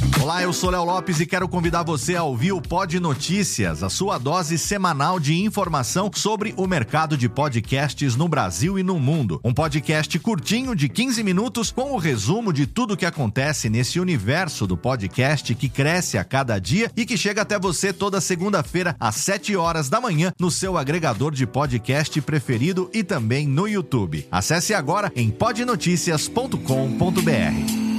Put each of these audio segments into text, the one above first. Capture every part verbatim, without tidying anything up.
Olá, eu sou Léo Lopes e quero convidar você a ouvir o Pod Notícias, a sua dose semanal de informação sobre o mercado de podcasts no Brasil e no mundo. Um podcast curtinho de quinze minutos com o resumo de tudo que acontece nesse universo do podcast que cresce a cada dia e que chega até você toda segunda-feira às sete horas da manhã no seu agregador de podcast preferido e também no YouTube. Acesse agora em pod noticias ponto com ponto b r.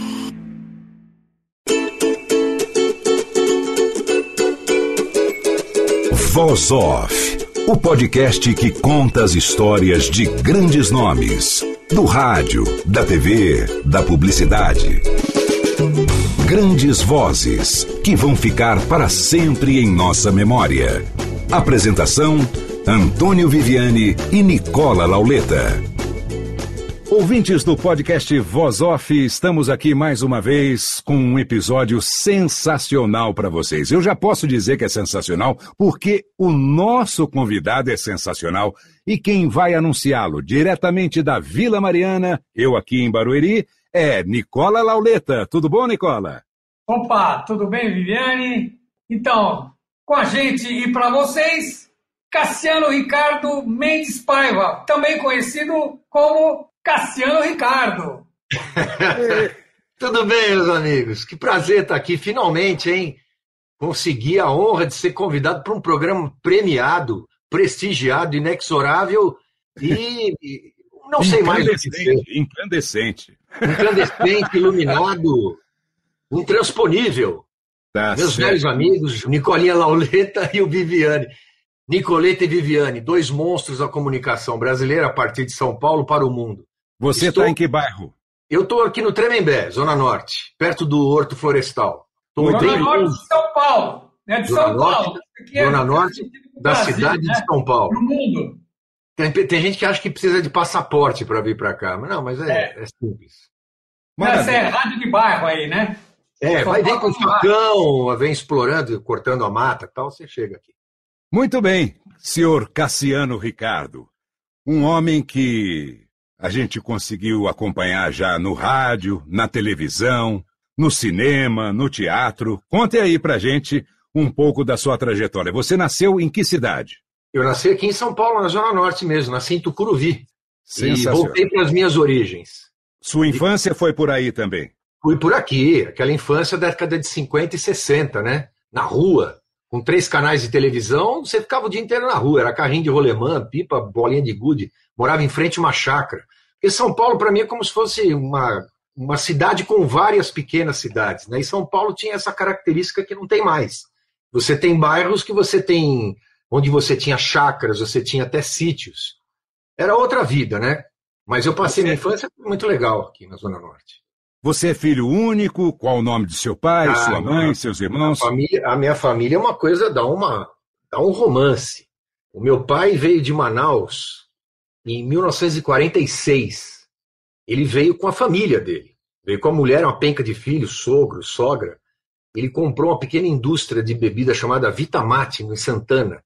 Voz Off, o podcast que conta as histórias de grandes nomes, do rádio, da T V, da publicidade. Grandes vozes que vão ficar para sempre em nossa memória. Apresentação: Antônio Viviani e Nicola Lauleta. Ouvintes do podcast Voz Off, estamos aqui mais uma vez com um episódio sensacional para vocês. Eu já posso dizer que é sensacional porque o nosso convidado é sensacional e quem vai anunciá-lo diretamente da Vila Mariana, eu aqui em Barueri, é Nicola Lauleta. Tudo bom, Nicola? Opa, tudo bem, Viviane? Então, com a gente e para vocês, Cassiano Ricardo Mendes Paiva, também conhecido como Cassiano Ricardo. Tudo bem, meus amigos? Que prazer estar aqui, finalmente, hein? Consegui a honra de ser convidado para um programa premiado, prestigiado, inexorável e, e não sei mais o que dizer. Incandescente. Incandescente, iluminado, intransponível. Tá meus certo. velhos amigos, Nicolinha Lauleta e o Viviane. Nicoleta e Viviane, dois monstros da comunicação brasileira a partir de São Paulo para o mundo. Você está Estou... em que bairro? Eu estou aqui no Tremembé, Zona Norte, perto do Horto Florestal. Tô Zona bem Norte longe. de São Paulo. Né? De Zona São Norte, Paulo. Aqui é Zona Norte do da Brasil, cidade né? de São Paulo. Do mundo. Tem, tem gente que acha que precisa de passaporte para vir para cá, mas não, mas é, é. é simples. Essa é rádio de bairro aí, né? É, São vai vir Paulo com facão, vem explorando, cortando a mata e tal, você chega aqui. Muito bem, senhor Cassiano Ricardo, um homem que a gente conseguiu acompanhar já no rádio, na televisão, no cinema, no teatro. Conte aí pra gente um pouco da sua trajetória. Você nasceu em que cidade? Eu nasci aqui em São Paulo, na Zona Norte mesmo, nasci em Tucuruvi. E voltei para as minhas origens. Sua infância e... foi por aí também? Fui por aqui, aquela infância da década de cinquenta e sessenta, né? Na rua. Com três canais de televisão, você ficava o dia inteiro na rua. Era carrinho de rolemã, pipa, bolinha de gude. Morava em frente a uma chácara. Porque São Paulo, para mim, é como se fosse uma, uma cidade com várias pequenas cidades, né? E São Paulo tinha essa característica que não tem mais. Você tem bairros que você tem... Onde você tinha chácaras, você tinha até sítios. Era outra vida, né? Mas eu passei minha infância muito legal aqui na Zona Norte. Você é filho único? Qual o nome de seu pai, ah, sua mãe, não. seus irmãos? A, família, a minha família é uma coisa, dá, uma, dá um romance. O meu pai veio de Manaus em mil novecentos e quarenta e seis. Ele veio com a família dele. Veio com a mulher, uma penca de filhos, sogro, sogra. Ele comprou uma pequena indústria de bebida chamada Vitamate, em Santana.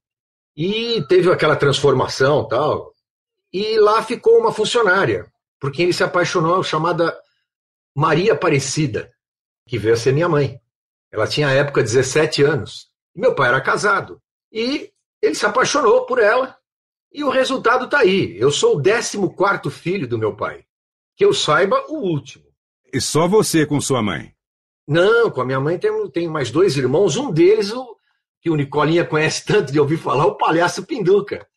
E teve aquela transformação e tal. E lá ficou uma funcionária, por quem ele se apaixonou, chamada Maria Aparecida, que veio a ser minha mãe. Ela tinha, à época, dezessete anos. E meu pai era casado. E ele se apaixonou por ela. E o resultado está aí. Eu sou o décimo quarto filho do meu pai. Que eu saiba, o último. E só você com sua mãe? Não, com a minha mãe tem, tem mais dois irmãos. Um deles, o, que o Nicolinha conhece tanto de ouvir falar, o Palhaço Pinduca.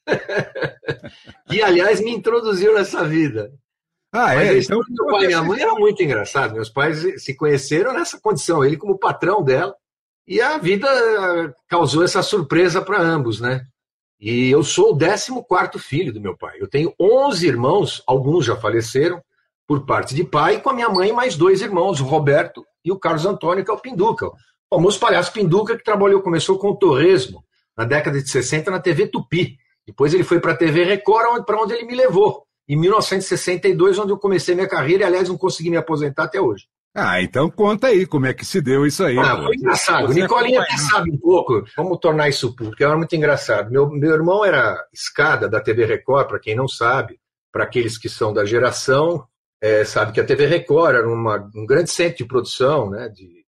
Que, aliás, me introduziu nessa vida. Ah, Mas é? a história Então... do meu pai e minha mãe era muito engraçado. Meus pais se conheceram nessa condição, ele como patrão dela, e a vida causou essa surpresa para ambos, né? E eu sou o décimo quarto filho do meu pai. Eu tenho onze irmãos, alguns já faleceram, por parte de pai, e com a minha mãe mais dois irmãos, o Roberto e o Carlos Antônio, que é o Pinduca. O famoso Palhaço Pinduca, que trabalhou, começou com o torresmo na década de sessenta na T V Tupi. Depois ele foi para a T V Record, para onde ele me levou. Em mil novecentos e sessenta e dois, onde eu comecei minha carreira, e, aliás, não consegui me aposentar até hoje. Ah, então conta aí como é que se deu isso aí. Ah, foi engraçado. O Nicolinha até sabe um pouco como tornar isso público, era muito engraçado. Meu, meu irmão era escada da T V Record, para quem não sabe, para aqueles que são da geração, é, sabe que a T V Record era uma, um grande centro de produção, né, de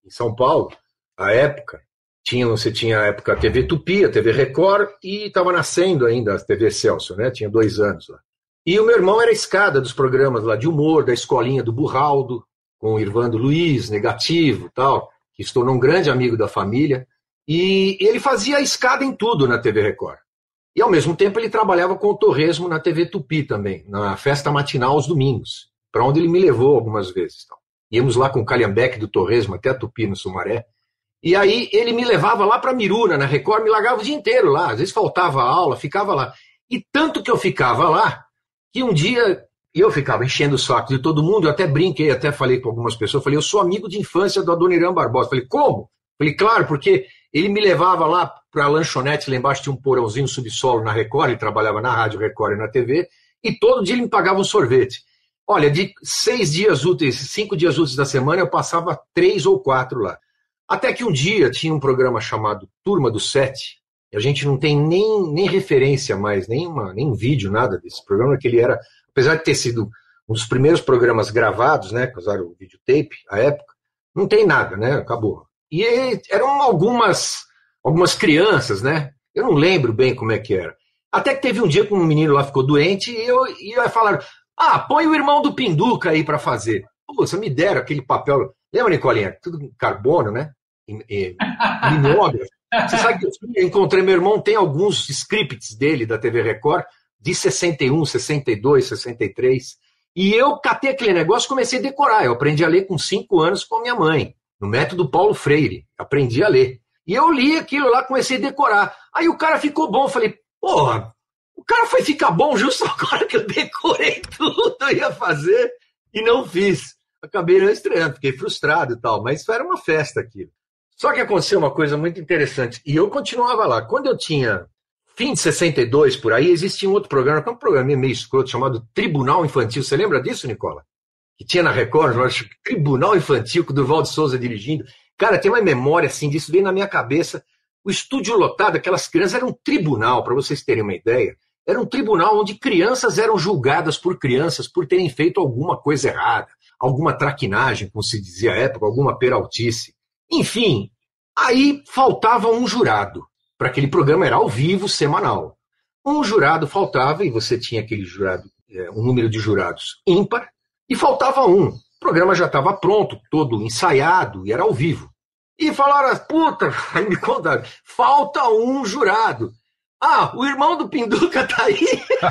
em São Paulo, à época, tinha, você tinha a época a T V Tupi, a T V Record, e estava nascendo ainda a T V Celso, né? Tinha dois anos lá. E o meu irmão era a escada dos programas lá de humor, da escolinha do Burraldo, com o Irvando Luiz, Negativo, tal, que se tornou um grande amigo da família. E ele fazia a escada em tudo na T V Record. E, ao mesmo tempo, ele trabalhava com o Torresmo na T V Tupi também, na festa matinal aos domingos, para onde ele me levou algumas vezes. Tal. Íamos lá com o Calhambeque do Torresmo até a Tupi, no Sumaré. E aí ele me levava lá para Miruna, na Record, me largava o dia inteiro lá. Às vezes faltava aula, ficava lá. E tanto que eu ficava lá, que um dia eu ficava enchendo o saco de todo mundo, eu até brinquei, até falei com algumas pessoas, falei, eu sou amigo de infância do Adoniran Barbosa. Falei, como? Falei, claro, porque ele me levava lá para a lanchonete, lá embaixo tinha um porãozinho subsolo na Record, ele trabalhava na Rádio Record e na T V, e todo dia ele me pagava um sorvete. Olha, de seis dias úteis, cinco dias úteis da semana, eu passava três ou quatro lá. Até que um dia tinha um programa chamado Turma do Sete, e a gente não tem nem, nem referência mais, nem, uma, nem vídeo, nada desse programa, que ele era, apesar de ter sido um dos primeiros programas gravados, né, que usaram o videotape, à época, não tem nada, né, acabou. E eram algumas, algumas crianças, né, eu não lembro bem como é que era. Até que teve um dia que um menino lá ficou doente, e eu, e eu falaram, ah, põe o irmão do Pinduca aí para fazer. Pô, você me deram aquele papel, lembra, Nicolinha, tudo em carbono, né, mimeógrafo. Você sabe que eu encontrei meu irmão, tem alguns scripts dele da T V Record, de sessenta e um, sessenta e dois, sessenta e três, e eu catei aquele negócio e comecei a decorar. Eu aprendi a ler com cinco anos com a minha mãe, no método Paulo Freire, aprendi a ler. E eu li aquilo lá, comecei a decorar. Aí o cara ficou bom, eu falei, porra, o cara foi ficar bom justo agora que eu decorei tudo, eu ia fazer, e não fiz. Acabei não estreando, fiquei frustrado e tal, mas era uma festa aquilo. Só que aconteceu uma coisa muito interessante, e eu continuava lá. Quando eu tinha fim de sessenta e dois, por aí, existia um outro programa, que é um programa meio escroto, chamado Tribunal Infantil. Você lembra disso, Nicola? Que tinha na Record, Tribunal Infantil, com o Durval de Souza dirigindo. Cara, tem uma memória assim disso, veio na minha cabeça. O estúdio lotado, aquelas crianças, era um tribunal, para vocês terem uma ideia. Era um tribunal onde crianças eram julgadas por crianças por terem feito alguma coisa errada, alguma traquinagem, como se dizia à época, alguma peraltice. Enfim, aí faltava um jurado, para aquele programa era ao vivo, semanal. Um jurado faltava, e você tinha aquele jurado, é, um número de jurados ímpar, e faltava um. O programa já estava pronto, todo ensaiado, e era ao vivo. E falaram, puta, aí me contaram, falta um jurado. Ah, o irmão do Pinduca tá aí.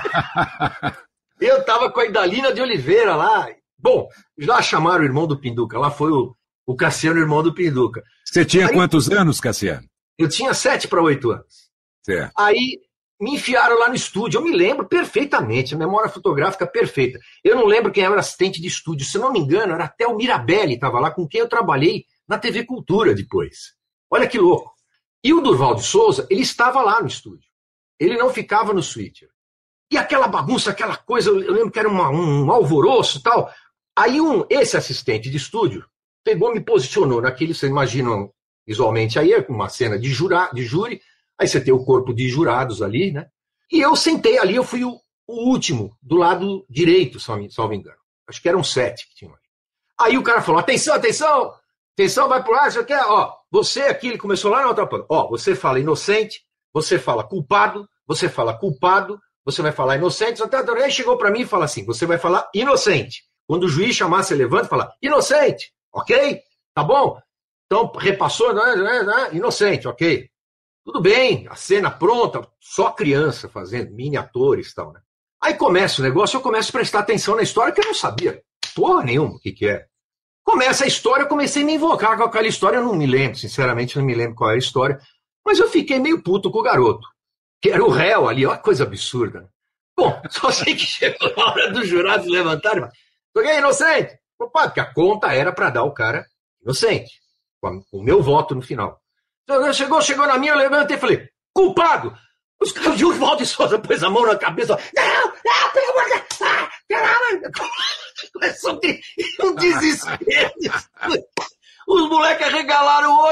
Eu tava com a Idalina de Oliveira lá. Bom, já chamaram o irmão do Pinduca, lá foi o O Cassiano, irmão do Pinduca. Você tinha aí, quantos anos, Cassiano? Eu tinha sete para oito anos. Certo. Aí me enfiaram lá no estúdio. Eu me lembro perfeitamente, a memória fotográfica perfeita. Eu não lembro quem era assistente de estúdio. Se eu não me engano, era até o Mirabelli, estava lá, com quem eu trabalhei na T V Cultura depois. Olha que louco. E o Durval de Souza, ele estava lá no estúdio. Ele não ficava no switcher. E aquela bagunça, aquela coisa, eu lembro que era uma, um alvoroço e tal. Aí um, esse assistente de estúdio pegou, me posicionou naquele, você imagina visualmente aí, uma cena de, jura, de júri, aí você tem o corpo de jurados ali, né? E eu sentei ali, eu fui o, o último, do lado direito, se não me engano. Acho que eram sete que tinham ali. Aí o cara falou, atenção, atenção, atenção, vai pro ar, você quer, ó, você aqui, ele começou lá na outra ponta, ó, você fala inocente, você fala culpado, você fala culpado, você vai falar inocente, até aí chegou pra mim e fala assim, você vai falar inocente. Quando o juiz chamar, você levanta e fala, inocente. Ok? Tá bom? Então, repassou, né, né, né, inocente, ok. Tudo bem, a cena pronta, só criança fazendo, mini atores e tal, né? Aí começa o negócio, eu começo a prestar atenção na história, que eu não sabia porra nenhuma o que que é. Começa a história, eu comecei a me invocar com aquela história, eu não me lembro, sinceramente, não me lembro qual era a história, mas eu fiquei meio puto com o garoto, que era o réu ali, olha que coisa absurda. Né? Bom, só sei que chegou na hora dos jurados levantarem, mas, ok, inocente? Porque a conta era para dar o cara inocente, com o meu voto no final. Chegou, chegou na minha, eu levantei e falei, culpado! Os caras de Durval de Souza pôs a mão na cabeça, não, não, pelo amor de Deus, ah, caramba! Começou um desespero. Os moleques arregalaram o olho.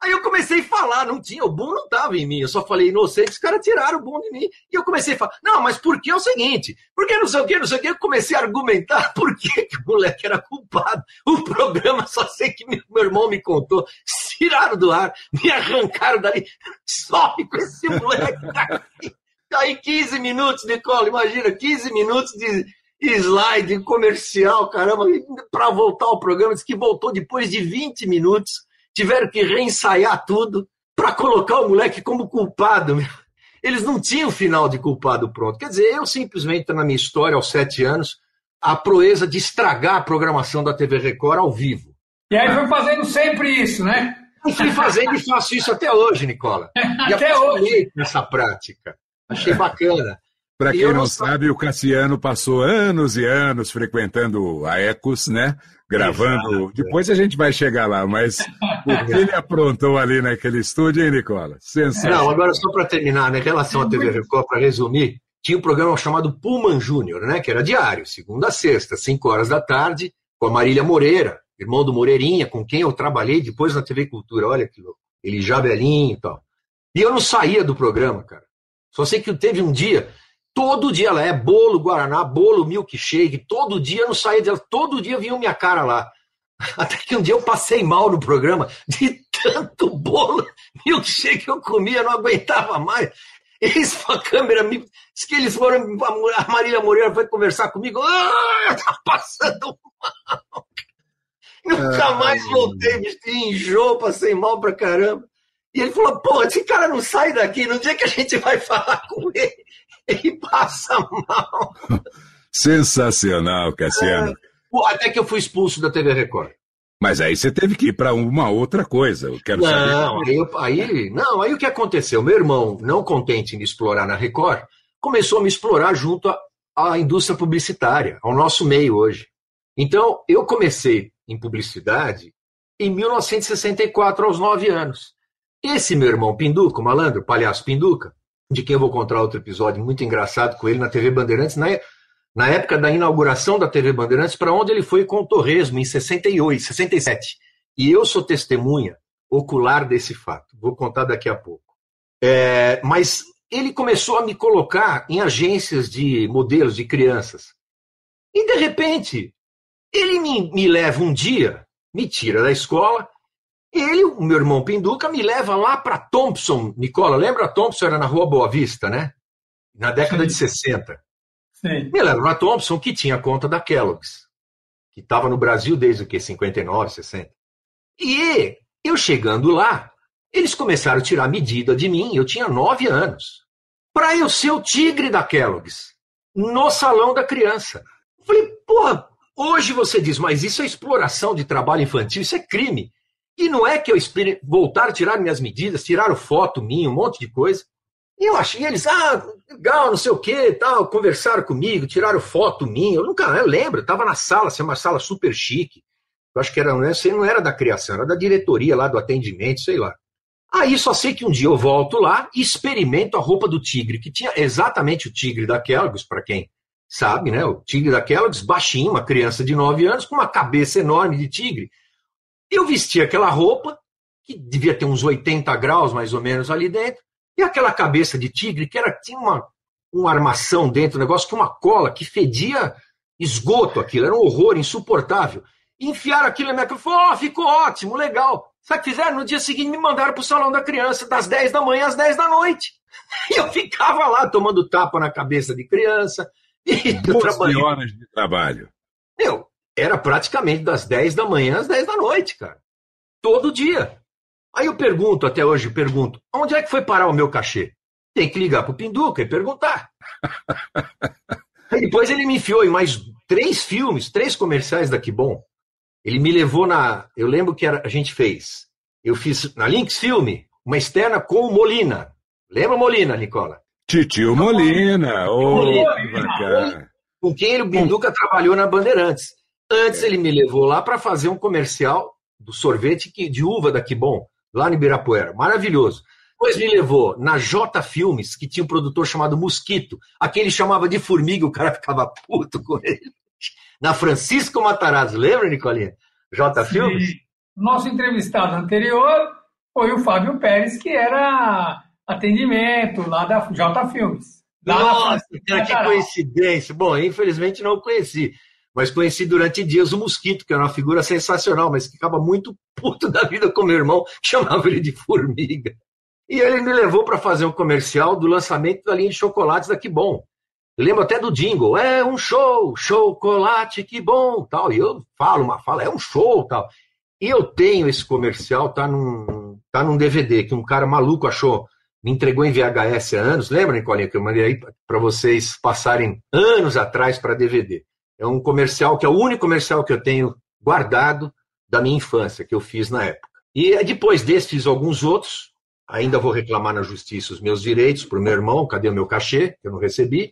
Aí eu comecei a falar, não tinha, o boom não estava em mim, eu só falei inocente, os caras tiraram o boom de mim. E eu comecei a falar, não, mas por que é o seguinte? Porque não sei o que, não sei o que, eu comecei a argumentar por que, que o moleque era culpado. O programa, só sei que meu irmão me contou, tiraram do ar, me arrancaram dali, sobe com esse moleque daqui. Aí quinze minutos, Nicola, imagina, quinze minutos de slide comercial, caramba, para voltar ao programa, disse que voltou depois de vinte minutos. Tiveram que reensaiar tudo para colocar o moleque como culpado. Eles não tinham final de culpado pronto. Quer dizer, eu simplesmente, na minha história, aos sete anos, a proeza de estragar a programação da T V Record ao vivo. E aí foi fazendo sempre isso, né? Eu fui fazendo e faço isso até hoje, Nicola. E até hoje. Nessa prática. Achei bacana. Para quem não sabe, o Cassiano passou anos e anos frequentando a Ecos, né? Gravando. Exato. Depois a gente vai chegar lá, mas o que ele aprontou ali naquele estúdio, hein, Nicola? Sensacional. Não, agora só para terminar, né, em relação à T V Record, para resumir, tinha um programa chamado Pullman Júnior, né? Que era diário, segunda a sexta, cinco horas da tarde, com a Marília Moreira, irmão do Moreirinha, com quem eu trabalhei depois na T V Cultura. Olha que louco. Ele já velhinho e tal. E eu não saía do programa, cara. Só sei que teve um dia. Todo dia ela é bolo Guaraná, bolo milkshake, todo dia eu não saía dela, todo dia vinha minha cara lá. Até que um dia eu passei mal no programa, de tanto bolo milkshake que eu comia, eu não aguentava mais. Eles com a câmera, me, diz que eles foram, a Marília Moreira foi conversar comigo, ah, tá passando mal. Nunca mais voltei, me enjoo, passei mal pra caramba. E ele falou, pô, esse cara não sai daqui, no dia que a gente vai falar com ele, ele passa mal. Sensacional, Cassiano. É, até que eu fui expulso da T V Record. Mas aí você teve que ir para uma outra coisa. Eu quero não, saber. Aí, eu, aí, não, aí o que aconteceu? Meu irmão, não contente em me explorar na Record, começou a me explorar junto à, à indústria publicitária, ao nosso meio hoje. Então, eu comecei em publicidade em mil novecentos e sessenta e quatro, aos nove anos. Esse meu irmão Pinduca, o malandro, o palhaço Pinduca, de quem eu vou contar outro episódio muito engraçado com ele na T V Bandeirantes, na, na época da inauguração da T V Bandeirantes, para onde ele foi com o Torresmo, em sessenta e oito, sessenta e sete. E eu sou testemunha ocular desse fato. Vou contar daqui a pouco. É, mas ele começou a me colocar em agências de modelos de crianças. E, de repente, ele me, me leva um dia, me tira da escola. Ele, o meu irmão Pinduca, me leva lá para Thompson. Nicola, lembra? A Thompson era na Rua Boa Vista, né? Na década Sim. de sessenta. Sim. Me leva para Thompson, que tinha conta da Kellogg's, que estava no Brasil desde o quê? cinquenta e nove, sessenta. E eu chegando lá, eles começaram a tirar medida de mim, eu tinha nove anos, para eu ser o tigre da Kellogg's, no salão da criança. Eu falei, porra, hoje você diz, mas isso é exploração de trabalho infantil, isso é crime. E não é que eu espere voltar a tirar minhas medidas, tiraram foto minha, um monte de coisa. E eu achei eles, ah, legal, não sei o que, tal, conversaram comigo, tiraram foto minha. Eu nunca, eu lembro, eu estava na sala, assim, uma sala super chique. Eu acho que era, não, sei, não era da criação, era da diretoria lá, do atendimento, sei lá. Aí só sei que um dia eu volto lá e experimento a roupa do tigre, que tinha exatamente o tigre da Kellogg's, para quem sabe, né? O tigre da Kellogg's, baixinho, uma criança de nove anos, com uma cabeça enorme de tigre. Eu vesti aquela roupa, que devia ter uns oitenta graus mais ou menos ali dentro, e aquela cabeça de tigre, que era, tinha uma, uma armação dentro, um negócio com uma cola que fedia esgoto aquilo, era um horror insuportável. E enfiaram aquilo na minha cara e falaram, oh, ficou ótimo, legal. Sabe o que fizeram? No dia seguinte me mandaram para o salão da criança, das dez da manhã às dez da noite. E eu ficava lá tomando tapa na cabeça de criança. E doze horas de trabalho. Meu, era praticamente das dez da manhã às dez da noite, cara. Todo dia. Aí eu pergunto, até hoje eu pergunto, onde é que foi parar o meu cachê? Tem que ligar pro Pinduca e perguntar. Aí depois ele me enfiou em mais três filmes, três comerciais da Que Bom. Ele me levou na... Eu lembro que era, a gente fez. Eu fiz na Lynx Filme, uma externa com o Molina. Lembra Molina, Nicola? Titio Molina. Oh, Molina. Com quem o Pinduca trabalhou na Bandeirantes. Antes ele me levou lá para fazer um comercial do sorvete de uva da Que Bom, lá no Ibirapuera. Maravilhoso. Depois me levou na J Filmes, que tinha um produtor chamado Mosquito. Aquele chamava de Formiga, o cara ficava puto com ele. Na Francisco Matarazzo, lembra, Nicolinha? J Filmes? Nosso entrevistado anterior foi o Fábio Pérez, que era atendimento lá da J Filmes. Lá Nossa, cara, que coincidência. Bom, infelizmente não conheci, mas conheci durante dias o Mosquito, que era uma figura sensacional, mas que ficava muito puto da vida com meu irmão, que chamava ele de Formiga. E ele me levou para fazer um comercial do lançamento da linha de chocolates da Que Bom. Eu lembro até do jingle, é um show, chocolate, que bom, tal. E eu falo uma fala, é um show, tal. E eu tenho esse comercial, tá num, tá num D V D, que um cara maluco achou, me entregou em V H S há anos. Lembra, Nicolinha, que eu mandei aí para vocês passarem anos atrás para D V D. É um comercial que é o único comercial que eu tenho guardado da minha infância, que eu fiz na época. E depois desse fiz alguns outros, ainda vou reclamar na justiça os meus direitos para o meu irmão, cadê o meu cachê, que eu não recebi.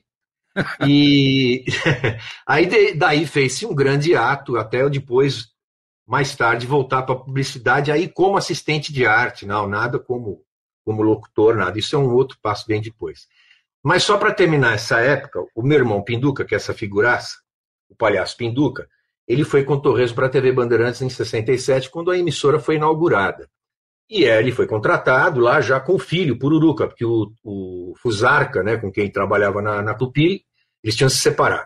E aí daí fez-se um grande ato, até eu depois, mais tarde, voltar para a publicidade, aí como assistente de arte, não, nada como, como locutor, nada, isso é um outro passo bem depois. Mas só para terminar essa época, o meu irmão Pinduca, que é essa figuraça, o palhaço Pinduca, ele foi com Torresmo para a T V Bandeirantes em sessenta e sete, quando a emissora foi inaugurada. E ele foi contratado lá já com o filho, Pururuca, porque o, o Fusarca, né, com quem trabalhava na, na Tupi, eles tinham se separado.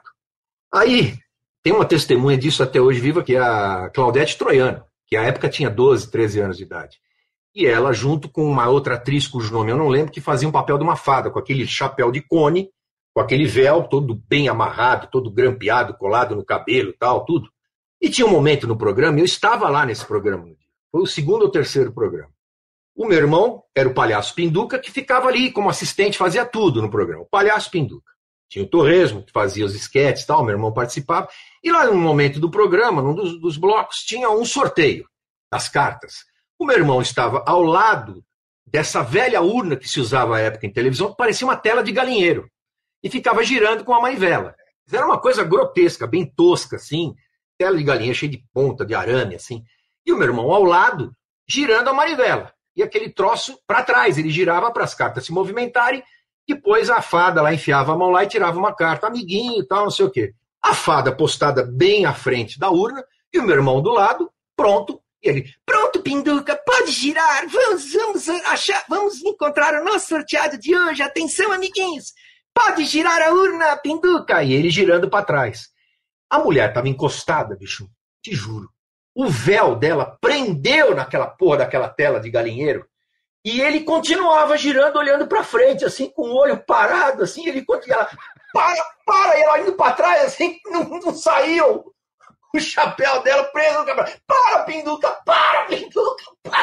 Aí, tem uma testemunha disso até hoje viva, que é a Claudete Troiano, que à época tinha doze, treze anos de idade. E ela, junto com uma outra atriz, cujo nome eu não lembro, que fazia um papel de uma fada, com aquele chapéu de cone, com aquele véu todo bem amarrado, todo grampeado, colado no cabelo e tal, tudo. E tinha um momento no programa, eu estava lá nesse programa no dia. Foi o segundo ou terceiro programa. O meu irmão era o palhaço Pinduca, que ficava ali como assistente, fazia tudo no programa. O palhaço Pinduca. Tinha o Torresmo, que fazia os esquetes e tal, meu irmão participava. E lá no momento do programa, num dos, dos blocos, tinha um sorteio das cartas. O meu irmão estava ao lado dessa velha urna que se usava à época em televisão, que parecia uma tela de galinheiro. E ficava girando com a manivela. Era uma coisa grotesca, bem tosca, assim. Tela de galinha cheia de ponta, de arame, assim. E o meu irmão ao lado, girando a manivela. E aquele troço para trás, ele girava para as cartas se movimentarem, depois a fada lá enfiava a mão lá e tirava uma carta, amiguinho e tal, não sei o quê. A fada postada bem à frente da urna, e o meu irmão do lado, pronto, e ele, pronto, Pinduca, pode girar, vamos, vamos achar, vamos encontrar o nosso sorteado de hoje, atenção, amiguinhos, pode girar a urna, Pinduca, e ele girando para trás. A mulher estava encostada, bicho, te juro. O véu dela prendeu naquela porra daquela tela de galinheiro e ele continuava girando, olhando para frente, assim, com o olho parado, assim, ele continuava, para, para, e ela indo para trás, assim, não, não saiu. O chapéu dela preso no cabelo. Para, Pinduca, para, Pinduca, para.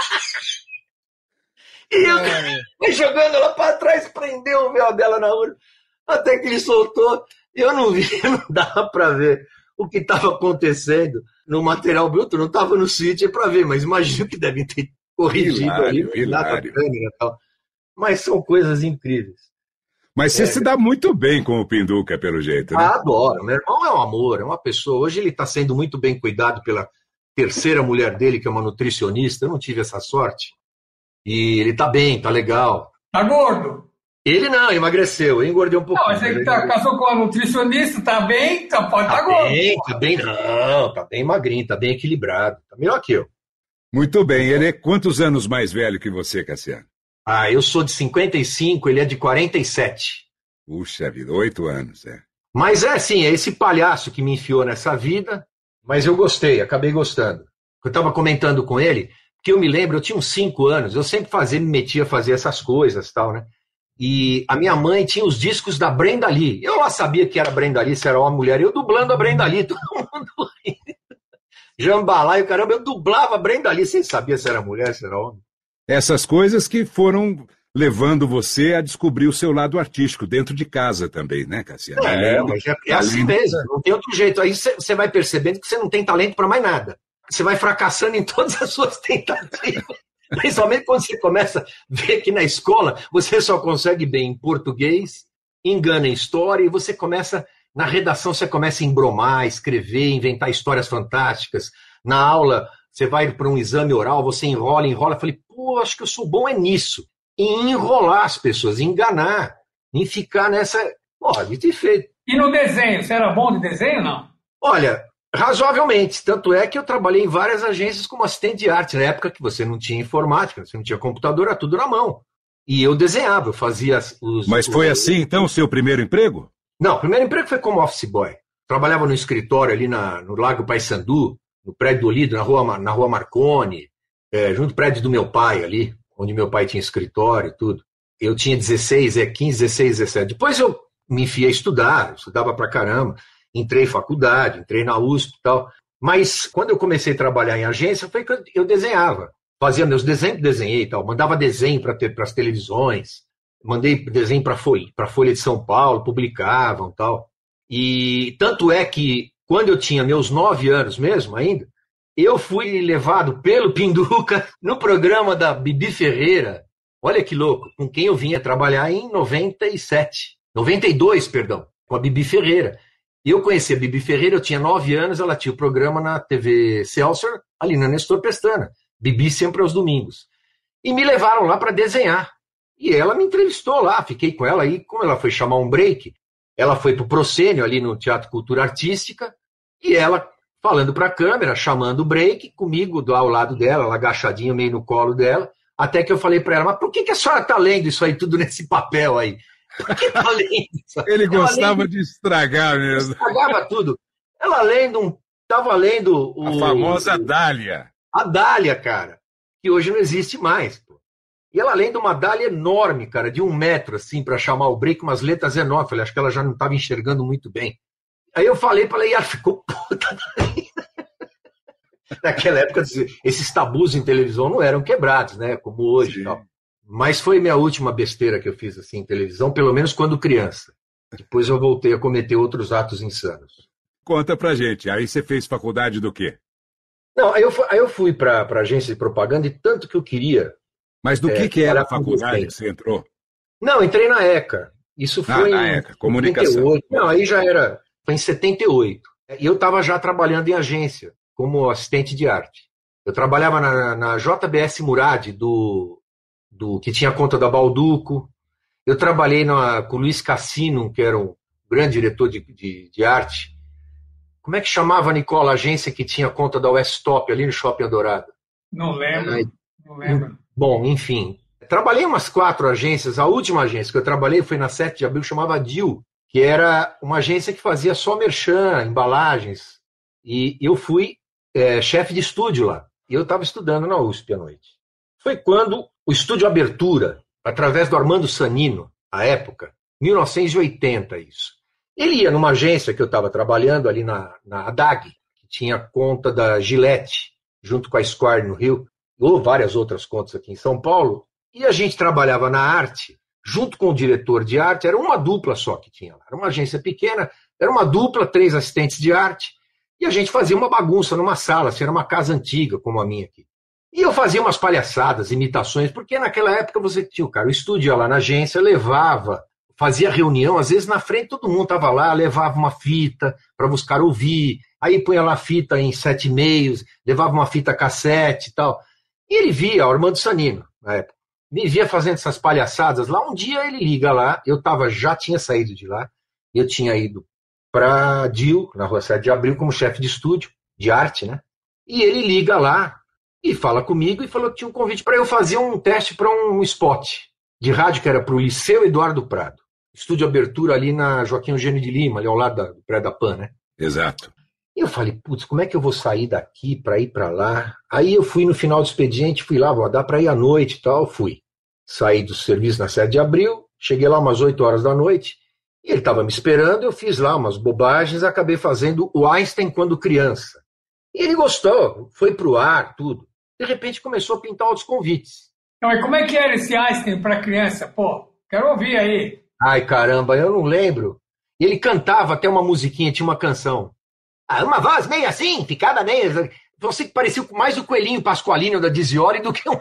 E eu é. jogando ela para trás, prendeu o véu dela na urna, até que ele soltou. Eu não vi, não dava para ver o que estava acontecendo no material bruto, não estava no sítio para ver, mas imagino que devem ter corrigido hilário, ali lá da câmera e tal. Mas são coisas incríveis. Mas você é. se dá muito bem com o Pinduca, pelo jeito, né? Ah, adoro. Meu irmão é um amor, é uma pessoa. Hoje ele está sendo muito bem cuidado pela terceira mulher dele, que é uma nutricionista. Eu não tive essa sorte. E ele está bem, está legal. Tá gordo? Ele não, emagreceu, eu engordei um pouco. Não, você que tá, casou com uma nutricionista, tá bem? Tá, pode estar tá gordo. Bem, tá bem, não, tá bem magrinho, tá bem equilibrado, tá melhor que eu. Muito bem, ele é quantos anos mais velho que você, Cassiano? Ah, eu sou de cinquenta e cinco, ele é de quarenta e sete. Puxa vida, oito anos, é. Mas é assim, é esse palhaço que me enfiou nessa vida, mas eu gostei, acabei gostando. Eu tava comentando com ele, que eu me lembro, eu tinha uns cinco anos, eu sempre fazia, me metia a fazer essas coisas e tal, né? E a minha mãe tinha os discos da Brenda Lee. Eu lá sabia que era Brenda Lee, se era uma mulher. Eu dublando a Brenda Lee, todo mundo rindo. Jambalaya, caramba, eu dublava a Brenda Lee. Você sabia se era mulher, se era homem? Essas coisas que foram levando você a descobrir o seu lado artístico dentro de casa também, né, Cassiano? É, mas é, é assim mesmo, não tem outro jeito. Aí você vai percebendo que você não tem talento para mais nada. Você vai fracassando em todas as suas tentativas. Principalmente quando você começa a ver que na escola você só consegue bem em português, engana em história, e você começa, na redação você começa a embromar, escrever, inventar histórias fantásticas. Na aula, você vai para um exame oral, você enrola, enrola. Eu falei, pô, acho que eu sou bom é nisso. Em enrolar as pessoas, em enganar, em ficar nessa... Pô, de ter feito. E no desenho, você era bom de desenho ou não? Olha, Razoavelmente. Tanto é que eu trabalhei em várias agências como assistente de arte, na época que você não tinha informática, você não tinha computador, era tudo na mão. E eu desenhava, eu fazia os... Mas foi os... assim, então, o seu primeiro emprego? Não, o primeiro emprego foi como office boy. Trabalhava no escritório ali na, no Lago Paissandu, no prédio do Olido, na rua, na rua Marconi, é, junto ao prédio do meu pai ali, onde meu pai tinha escritório e tudo. Eu tinha dezesseis, é, quinze, dezesseis, dezessete. Depois eu me enfiei a estudar, eu estudava pra caramba. Entrei em faculdade, entrei na U S P e tal. Mas quando eu comecei a trabalhar em agência, foi que eu, eu desenhava. Fazia meus desenhos, desenhei e tal. Mandava desenho para as televisões. Mandei desenho para Folha, para Folha de São Paulo, publicavam e tal. E tanto é que, quando eu tinha meus nove anos mesmo ainda, eu fui levado pelo Pinduca no programa da Bibi Ferreira. Olha que louco, com quem eu vinha trabalhar em noventa e sete. noventa e dois, perdão, com a Bibi Ferreira. E eu conheci a Bibi Ferreira, eu tinha nove anos, ela tinha o programa na T V Celsior, ali na Nestor Pestana. Bibi sempre aos domingos. E me levaram lá para desenhar. E ela me entrevistou lá, fiquei com ela aí, como ela foi chamar um break, ela foi pro Procênio, ali no Teatro Cultura Artística, e ela falando para a câmera, chamando o break, comigo lá ao lado dela, ela agachadinha meio no colo dela, até que eu falei para ela, mas por que, que a senhora está lendo isso aí tudo nesse papel aí? Por que tá lendo isso? Ele gostava lendo, de estragar mesmo. Estragava tudo. Ela lendo, um, tava lendo... O, a famosa Dália. A Dália, cara, que hoje não existe mais, pô. E ela lendo uma Dália enorme, cara, de um metro, assim, para chamar o break, umas letras enormes. Falei, acho que ela já não estava enxergando muito bem. Aí eu falei para ela, e ela ficou puta. Naquela época, esses tabus em televisão não eram quebrados, né? Como hoje e tal. Mas foi minha última besteira que eu fiz assim em televisão, pelo menos quando criança. Depois eu voltei a cometer outros atos insanos. Conta pra gente, aí você fez faculdade do quê? Não, aí eu, aí eu fui para a agência de propaganda e tanto que eu queria... Mas do é, que, que era a faculdade que você entrou? Não, entrei na ECA. Isso foi ah, na em ECA, comunicação. setenta e oito. Não, aí já era... Foi em setenta e oito. E eu estava já trabalhando em agência, como assistente de arte. Eu trabalhava na, na J B S Murad, do, do, que tinha conta da Balduco. Eu trabalhei na, com o Luiz Cassino, que era um grande diretor de, de, de arte. Como é que chamava, Nicola, a agência que tinha conta da Westop, ali no Shopping Dourado? Não lembro, Aí, não lembro. Bom, enfim. Trabalhei em umas quatro agências. A última agência que eu trabalhei foi na sete de abril, chamava D I L, que era uma agência que fazia só merchan, embalagens. E eu fui é, chefe de estúdio lá. E eu estava estudando na U S P à noite. Foi quando o Estúdio Abertura, através do Armando Sanino, à época, mil novecentos e oitenta isso. Ele ia numa agência que eu estava trabalhando ali na, na A D A G, que tinha conta da Gillette, junto com a Square no Rio, ou várias outras contas aqui em São Paulo, e a gente trabalhava na arte, junto com o diretor de arte, era uma dupla só que tinha lá. Era uma agência pequena, era uma dupla, três assistentes de arte, e a gente fazia uma bagunça numa sala, assim, era uma casa antiga, como a minha aqui. E eu fazia umas palhaçadas, imitações, porque naquela época você tinha o cara, o estúdio ia lá na agência, levava, fazia reunião, às vezes na frente todo mundo estava lá, levava uma fita para buscar ouvir, aí punha lá a fita em sete meios, levava uma fita cassete e tal. E ele via, o Armando Sanino, na época, me via fazendo essas palhaçadas lá. Um dia ele liga lá, eu tava, já tinha saído de lá, eu tinha ido para D I L, na rua sete de abril, como chefe de estúdio, de arte, né? E ele liga lá e fala comigo e falou que tinha um convite para eu fazer um teste para um spot de rádio que era para o Liceu Eduardo Prado. Estúdio Abertura ali na Joaquim Eugênio de Lima, ali ao lado da, do prédio da Pan, né? Exato. E eu falei, putz, como é que eu vou sair daqui para ir para lá? Aí eu fui no final do expediente, fui lá, vou dar para ir à noite e tal, fui. Saí do serviço na sete de abril, cheguei lá umas oito horas da noite, e ele estava me esperando, eu fiz lá umas bobagens, acabei fazendo o Einstein quando criança. E ele gostou, foi pro ar, tudo. De repente começou a pintar outros convites. Não, mas como é que era esse Einstein para criança? Pô, quero ouvir aí. Ai, caramba, eu não lembro. E ele cantava até uma musiquinha, tinha uma canção. Ah, uma voz meio assim, ficada meio... Você que parecia mais o Coelhinho Pasqualino da Dizioli do que o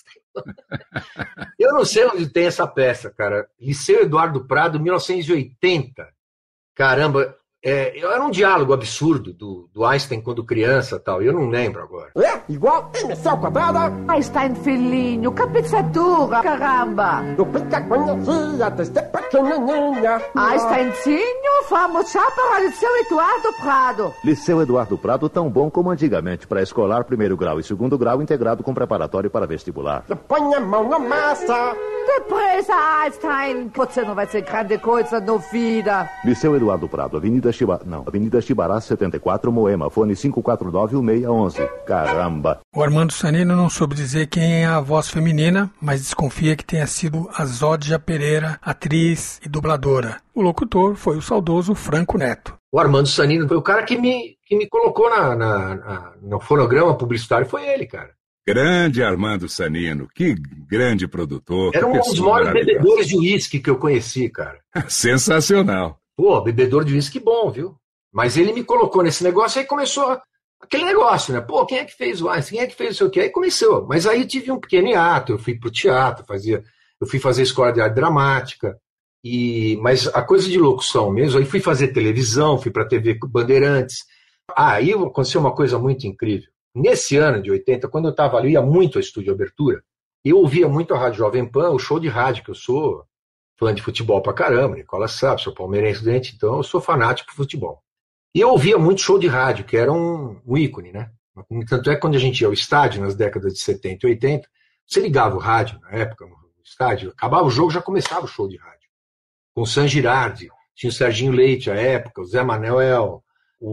Einstein. Eu não sei onde tem essa peça, cara. Liceu Eduardo Prado, mil novecentos e oitenta. Caramba, É, era um diálogo absurdo do, do Einstein quando criança tal, eu não lembro agora. É igual M C ao quadrado. Einstein, filhinho, capizatura, caramba. Eu pica conhecia, testei pequenininha. Einsteinzinho, vamos já para o Liceu Eduardo Prado. Liceu Eduardo Prado, tão bom como antigamente, pré-escolar, primeiro grau e segundo grau, integrado com preparatório para vestibular. Põe a mão na massa. Depressa, Einstein, você não vai ser grande coisa no vida. Liceu Eduardo Prado, Avenida Chiba... Não, Avenida Chibará setenta e quatro, Moema, fone cinco quatro nove um seis um um. Caramba. O Armando Sanino não soube dizer quem é a voz feminina, mas desconfia que tenha sido a Zódia Pereira, atriz e dubladora. O locutor foi o saudoso Franco Neto. O Armando Sanino foi o cara que me, que me colocou na, na, na, no fonograma publicitário, foi ele, cara. Grande Armando Sanino, que grande produtor. Era um dos maiores bebedores de uísque que eu conheci, cara. Sensacional. Pô, bebedor de uísque bom, viu? Mas ele me colocou nesse negócio, aí começou aquele negócio, né? Pô, quem é que fez o Einstein? Quem é que fez não sei o quê? Aí começou. Mas aí eu tive um pequeno hiato, eu fui pro teatro, fazia, eu fui fazer escola de arte dramática, e, mas a coisa de locução mesmo, aí fui fazer televisão, fui pra T V Bandeirantes. Ah, aí aconteceu uma coisa muito incrível. Nesse ano de oitenta, quando eu estava ali, eu ia muito ao Estúdio Abertura, eu ouvia muito a Rádio Jovem Pan, o show de rádio, que eu sou fã de futebol pra caramba, Nicola sabe, sou palmeirense doente, então eu sou fanático por futebol. E eu ouvia muito show de rádio, que era um, um ícone, né? Tanto é que quando a gente ia ao estádio, nas décadas de setenta e oitenta, você ligava o rádio, na época, no estádio, acabava o jogo, já começava o show de rádio. Com o San Girardi, tinha o Serginho Leite, à época, o Zé Manuel,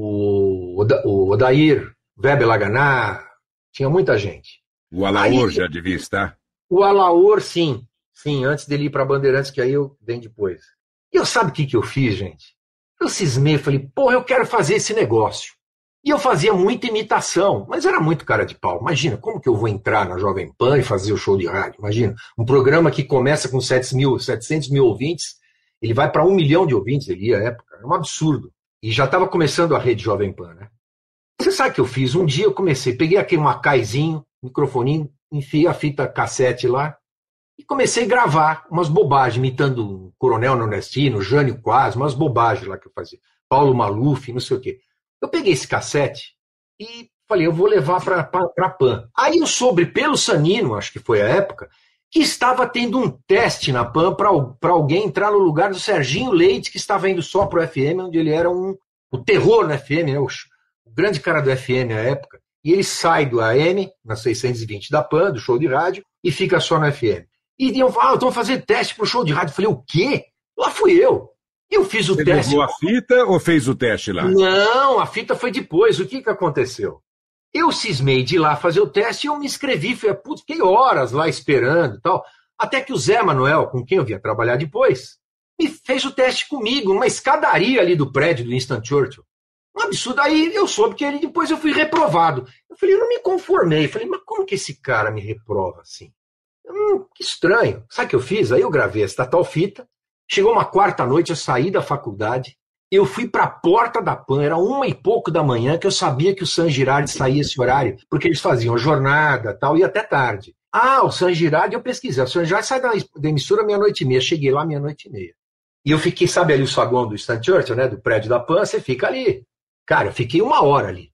o, Oda, o Odair, Weber Laganá, tinha muita gente. O Alaor aí, já devia estar? O Alaor, sim. Sim, antes dele ir para Bandeirantes, que aí eu vem depois. E eu sabe o que, que eu fiz, gente? Eu cismei, falei, porra, eu quero fazer esse negócio. E eu fazia muita imitação, mas era muito cara de pau. Imagina, como que eu vou entrar na Jovem Pan e fazer o show de rádio? Imagina, um programa que começa com setecentos mil ouvintes, ele vai para um milhão de ouvintes, ele ia à época. Era um absurdo. E já estava começando a rede Jovem Pan, né? Você sabe o que eu fiz? Um dia eu comecei, peguei aquele macaizinho, microfoninho, enfiei a fita cassete lá e comecei a gravar umas bobagens, imitando o Coronel Nonestino, Jânio Quadros, umas bobagens lá que eu fazia. Paulo Maluf, não sei o quê. Eu peguei esse cassete e falei, eu vou levar para a Pan. Aí eu soube, pelo Sanino, acho que foi a época, que estava tendo um teste na Pan para alguém entrar no lugar do Serginho Leite, que estava indo só para o F M, onde ele era um, o terror no F M, né? O, o grande cara do F M à época. E ele sai do A M, na seiscentos e vinte da Pan, do show de rádio, e fica só no F M. E iam falar, ah, estão fazendo teste para o show de rádio. Eu falei, o quê? Lá fui eu. Eu fiz o Você teste. Você levou a fita ou fez o teste lá? Não, a fita foi depois. O que, que aconteceu? Eu cismei de ir lá fazer o teste e eu me inscrevi. Falei, putz, fiquei horas lá esperando e tal. Até que o Zé Manuel, com quem eu vinha trabalhar depois, me fez o teste comigo, numa escadaria ali do prédio do Winston Churchill. Um absurdo. Aí eu soube que ele depois eu fui reprovado. Eu falei, eu não me conformei. Eu falei, mas como que esse cara me reprova assim? Hum, que estranho. Sabe o que eu fiz? Aí eu gravei essa tal fita. Chegou uma quarta noite, eu saí da faculdade. Eu fui para a porta da Pan, era uma e pouco da manhã, que eu sabia que o San Girardi saía esse horário, porque eles faziam jornada tal, e até tarde. Ah, o San Girardi eu pesquisei. O San Girardi sai da, da emissora meia-noite e meia. Cheguei lá meia-noite e meia. E eu fiquei, sabe ali o saguão do Winston Churchill, né? Do prédio da Pan, você fica ali. Cara, eu fiquei uma hora ali.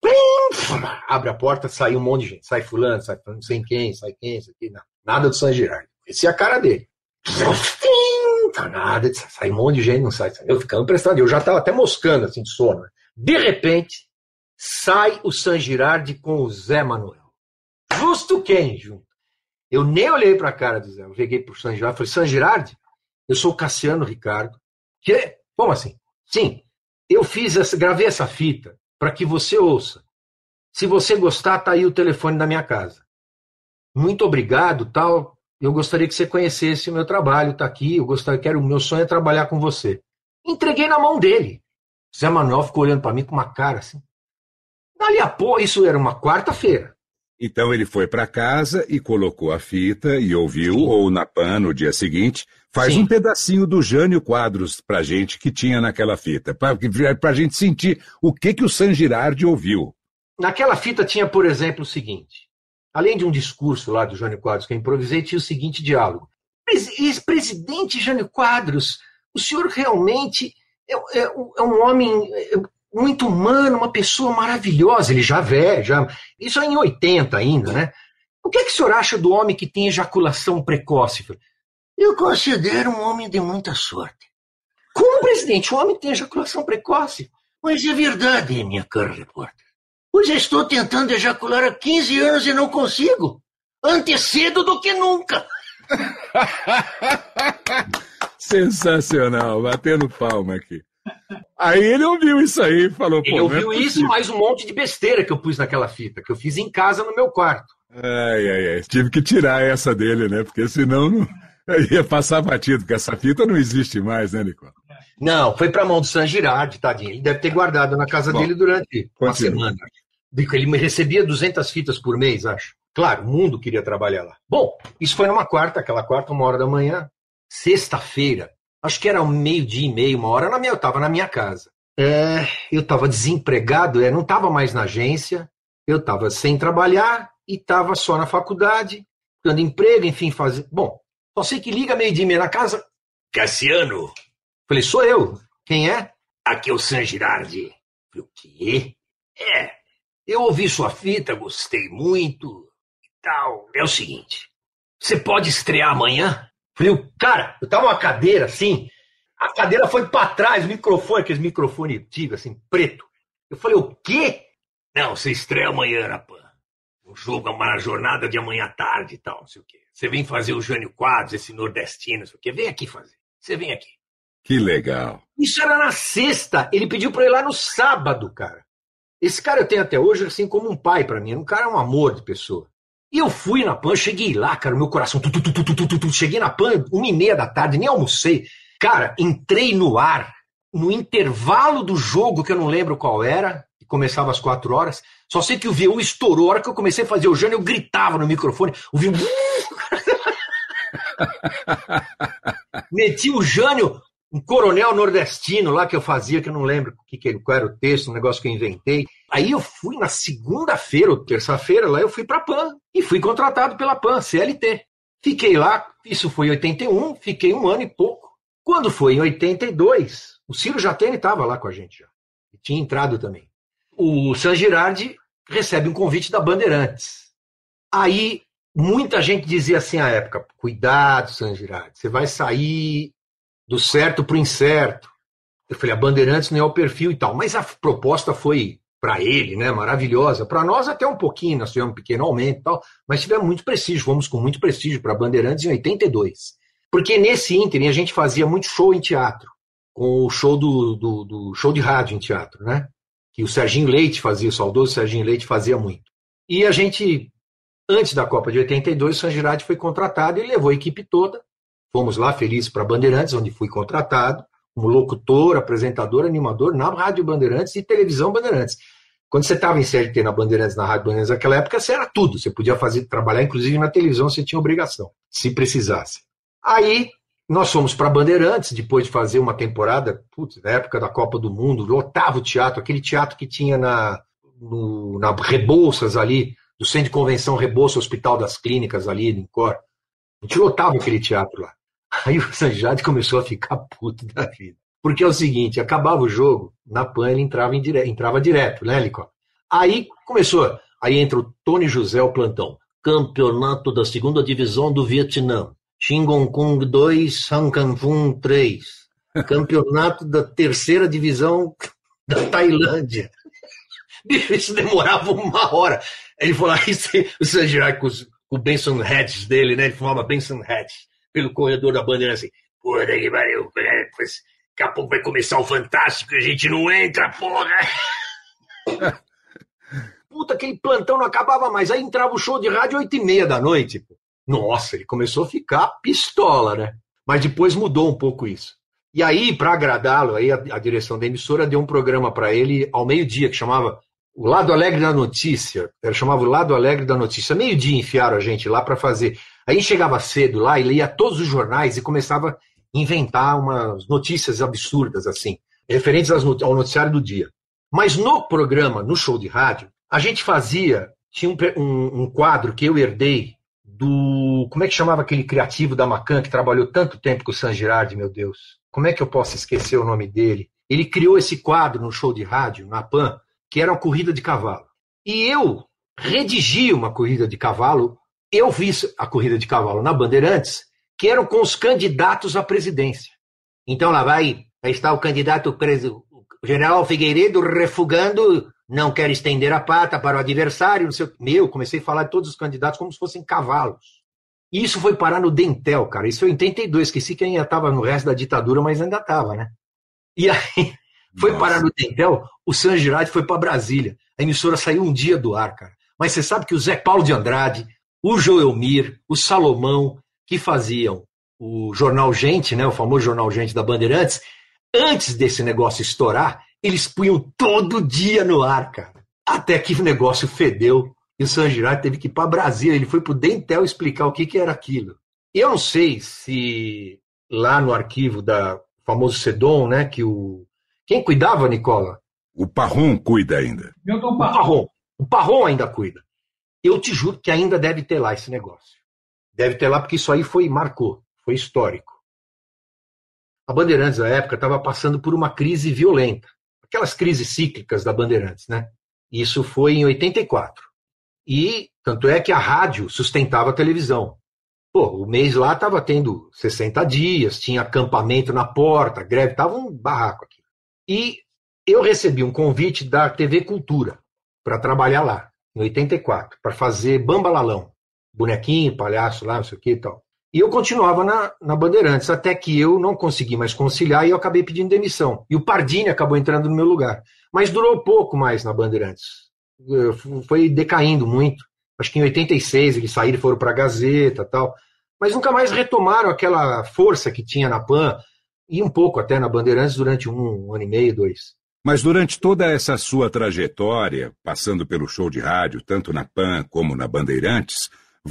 Abre a porta, sai um monte de gente. Sai fulano, sai não sei quem, sai quem, sai quem. Nada do San Girardi. Esse é a cara dele. Tá nada, sai um monte de gente, não sai. Eu ficando prestado, eu já estava até moscando assim de sono. De repente, sai o San Girardi com o Zé Manuel. Justo quem, junto? Eu nem olhei para a cara do Zé, eu peguei pro San Girardi, falei, San Girardi, eu sou o Cassiano Ricardo. Que? Como assim? Sim, eu fiz essa, gravei essa fita para que você ouça. Se você gostar, tá aí o telefone da minha casa. Muito obrigado, tal. Eu gostaria que você conhecesse o meu trabalho, tá aqui, eu gostaria, quero, o meu sonho é trabalhar com você. Entreguei na mão dele. Zé Manuel ficou olhando para mim com uma cara assim. Dali a pouco, isso era uma quarta-feira. Então ele foi para casa e colocou a fita e ouviu, Sim. ou na Pan no dia seguinte, faz Sim. um pedacinho do Jânio Quadros pra gente que tinha naquela fita, pra, pra gente sentir o que, que o San Girardi ouviu. Naquela fita tinha, por exemplo, o seguinte. Além de um discurso lá do Jânio Quadros que eu improvisei, tinha o seguinte diálogo. Ex-presidente Jânio Quadros, o senhor realmente é, é, é um homem muito humano, uma pessoa maravilhosa, ele já velho, já, isso é em oitenta ainda, né? O que é que o senhor acha do homem que tem ejaculação precoce? Eu considero um homem de muita sorte. Como, presidente, um homem tem ejaculação precoce? Mas é verdade, minha cara repórter. Pois já estou tentando ejacular há quinze anos e não consigo. Antes cedo do que nunca. Sensacional, batendo palma aqui. Aí ele ouviu isso aí e falou... Ele Pô, ouviu é isso e mais um monte de besteira que eu pus naquela fita, que eu fiz em casa no meu quarto. Ai, ai, ai. Tive que tirar essa dele, né? Porque senão não... ia passar batido, porque essa fita não existe mais, né, Nicola? Não, foi para a mão do San Girardi, tadinho. Ele deve ter guardado na casa Bom, dele durante uma continua. semana. Ele me recebia duzentas fitas por mês, acho. Claro, o mundo queria trabalhar lá. Bom, isso foi numa quarta, aquela quarta, uma hora da manhã. Sexta-feira, acho que era um meio-dia e meio, uma hora, na minha, eu estava na minha casa. É, eu estava desempregado, é, não estava mais na agência, eu estava sem trabalhar e estava só na faculdade, dando emprego, enfim, fazer. Bom, só sei que liga meio-dia e meia na casa. Cassiano. Falei, sou eu. Quem é? Aqui é o San Girardi. Falei, o quê? É, eu ouvi sua fita, gostei muito e tal. É o seguinte, você pode estrear amanhã? Falei, cara, eu tava numa cadeira assim, a cadeira foi pra trás, o microfone, aqueles microfones antigos, assim, preto. Eu falei, o quê? Não, você estreia amanhã, rapaz. Um jogo, uma jornada de amanhã à tarde e tal, não sei o quê. Você vem fazer o Jânio Quadros, esse nordestino, não sei o quê. Vem aqui fazer. Você vem aqui. Que legal. Isso era na sexta. Ele pediu pra eu ir lá no sábado, cara. Esse cara eu tenho até hoje, assim, como um pai pra mim. Um cara é um amor de pessoa. E eu fui na Pan, cheguei lá, cara, o meu coração... Tu, tu, tu, tu, tu, tu, tu, cheguei na Pan, uma e meia da tarde, nem almocei. Cara, entrei no ar, no intervalo do jogo, que eu não lembro qual era, que começava às quatro horas. Só sei que o V U estourou. A hora que eu comecei a fazer o Jânio, eu gritava no microfone. O V U... Meti o Jânio, um coronel nordestino lá que eu fazia, que eu não lembro que, que, qual era o texto, um negócio que eu inventei. Aí eu fui na segunda-feira ou terça-feira, lá eu fui pra Pan. E fui contratado pela Pan, C L T. Fiquei lá, isso foi em oitenta e um, fiquei um ano e pouco. Quando foi em oitenta e dois, o Ciro Jatene estava lá com a gente já. E tinha entrado também. O San Girardi recebe um convite da Bandeirantes. Aí muita gente dizia assim à época, cuidado, San Girardi, você vai sair do certo pro incerto. Eu falei, a Bandeirantes não é o perfil e tal. Mas a proposta foi para ele, né, maravilhosa. Para nós até um pouquinho, nós tivemos um pequeno aumento e tal, mas tivemos muito prestígio, fomos com muito prestígio para a Bandeirantes em oitenta e dois. Porque nesse ínterim a gente fazia muito show em teatro, com o show do, do, do show de rádio em teatro, né? Que o Serginho Leite fazia, o saudoso Serginho Leite fazia muito. E a gente, antes da Copa de oitenta e dois, o San Girardi foi contratado e levou a equipe toda. Fomos lá felizes para Bandeirantes, onde fui contratado, como locutor, apresentador, animador na Rádio Bandeirantes e televisão Bandeirantes. Quando você estava em C L T na Bandeirantes, na Rádio Bandeirantes, naquela época, você era tudo. Você podia fazer, trabalhar, inclusive na televisão, você tinha obrigação, se precisasse. Aí, nós fomos para Bandeirantes, depois de fazer uma temporada, putz, na época da Copa do Mundo, lotava o teatro, aquele teatro que tinha na, no, na Rebouças ali, do Centro de Convenção Rebouças, Hospital das Clínicas ali, em Cor. A gente lotava aquele teatro lá. Aí o San Girardi começou a ficar puto da vida. Porque é o seguinte, acabava o jogo, na Pan ele entrava, em dire... entrava direto, né, Licó? Aí começou, aí entra o Tony José, o plantão. Campeonato da segunda divisão do Vietnã. Xingong dois, Hankanfun três. Campeonato da terceira divisão da Tailândia. Bicho, isso demorava uma hora. Ele falou, aí o San Girardi com, com o Benson Hedges dele, né? Ele fumava Benson Hedges pelo corredor da bandeira assim. Porra, que pariu. Daqui a pouco vai começar o Fantástico e a gente não entra, porra. Puta, aquele plantão não acabava mais. Aí entrava o show de rádio oito e meia da noite. Nossa, ele começou a ficar pistola, né? Mas depois mudou um pouco isso. E aí, para agradá-lo, aí a, a direção da emissora deu um programa para ele ao meio-dia, que chamava O Lado Alegre da Notícia. Ele chamava O Lado Alegre da Notícia. Meio-dia enfiaram a gente lá para fazer. Aí chegava cedo lá e lia todos os jornais e começava a inventar umas notícias absurdas, assim, referentes ao noticiário do dia. Mas no programa, no show de rádio, a gente fazia, tinha um, um, um quadro que eu herdei do... Como é que chamava aquele criativo da Macan que trabalhou tanto tempo com o San Girardi, meu Deus? Como é que eu posso esquecer o nome dele? ele criou esse quadro no show de rádio, na Pan, que era uma corrida de cavalo. E eu redigi uma corrida de cavalo, eu vi a corrida de cavalo na Bandeirantes, que eram com os candidatos à presidência. Então lá vai, aí está o candidato, o general Figueiredo refugando, não quer estender a pata para o adversário, não sei o... Meu, comecei a falar de todos os candidatos como se fossem cavalos. E isso foi parar no Dentel, cara. Isso foi em oitenta e dois, esqueci que ainda estava no resto da ditadura, mas ainda estava, né? E aí, foi Nossa. parar no Dentel, o San Girardi foi para Brasília. A emissora saiu um dia do ar, cara. Mas você sabe que o Zé Paulo de Andrade, o Joelmir, o Salomão, que faziam o Jornal Gente, né, o famoso Jornal Gente da Bandeirantes, antes desse negócio estourar, eles punham todo dia no ar, cara. Até que o negócio fedeu e o San Girardi teve que ir para Brasília. Ele foi para o Dentel explicar o que, que era aquilo. Eu não sei se lá no arquivo da famoso Sedom, né, que o... Quem cuidava, Nicola? O Parron cuida ainda. Eu tô o Parron. O Parron ainda cuida. Eu te juro que ainda deve ter lá esse negócio. Deve ter lá porque isso aí foi, marcou, foi histórico. A Bandeirantes, na época, estava passando por uma crise violenta. Aquelas crises cíclicas da Bandeirantes, né? Isso foi em oitenta e quatro. E tanto é que a rádio sustentava a televisão. Pô, o mês lá estava tendo sessenta dias, tinha acampamento na porta, greve, estava um barraco aqui. E eu recebi um convite da T V Cultura para trabalhar lá, em oitenta e quatro, para fazer Bambalalão, bonequinho, palhaço lá, não sei o que e tal. E eu continuava na, na Bandeirantes, até que eu não consegui mais conciliar e eu acabei pedindo demissão. E o Pardini acabou entrando no meu lugar. Mas durou pouco mais na Bandeirantes. Foi decaindo muito. Acho que em oitenta e seis eles saíram e foram para a Gazeta e tal. Mas nunca mais retomaram aquela força que tinha na Pan e um pouco até na Bandeirantes durante um, um ano e meio, dois. Mas durante toda essa sua trajetória, passando pelo show de rádio, tanto na Pan como na Bandeirantes,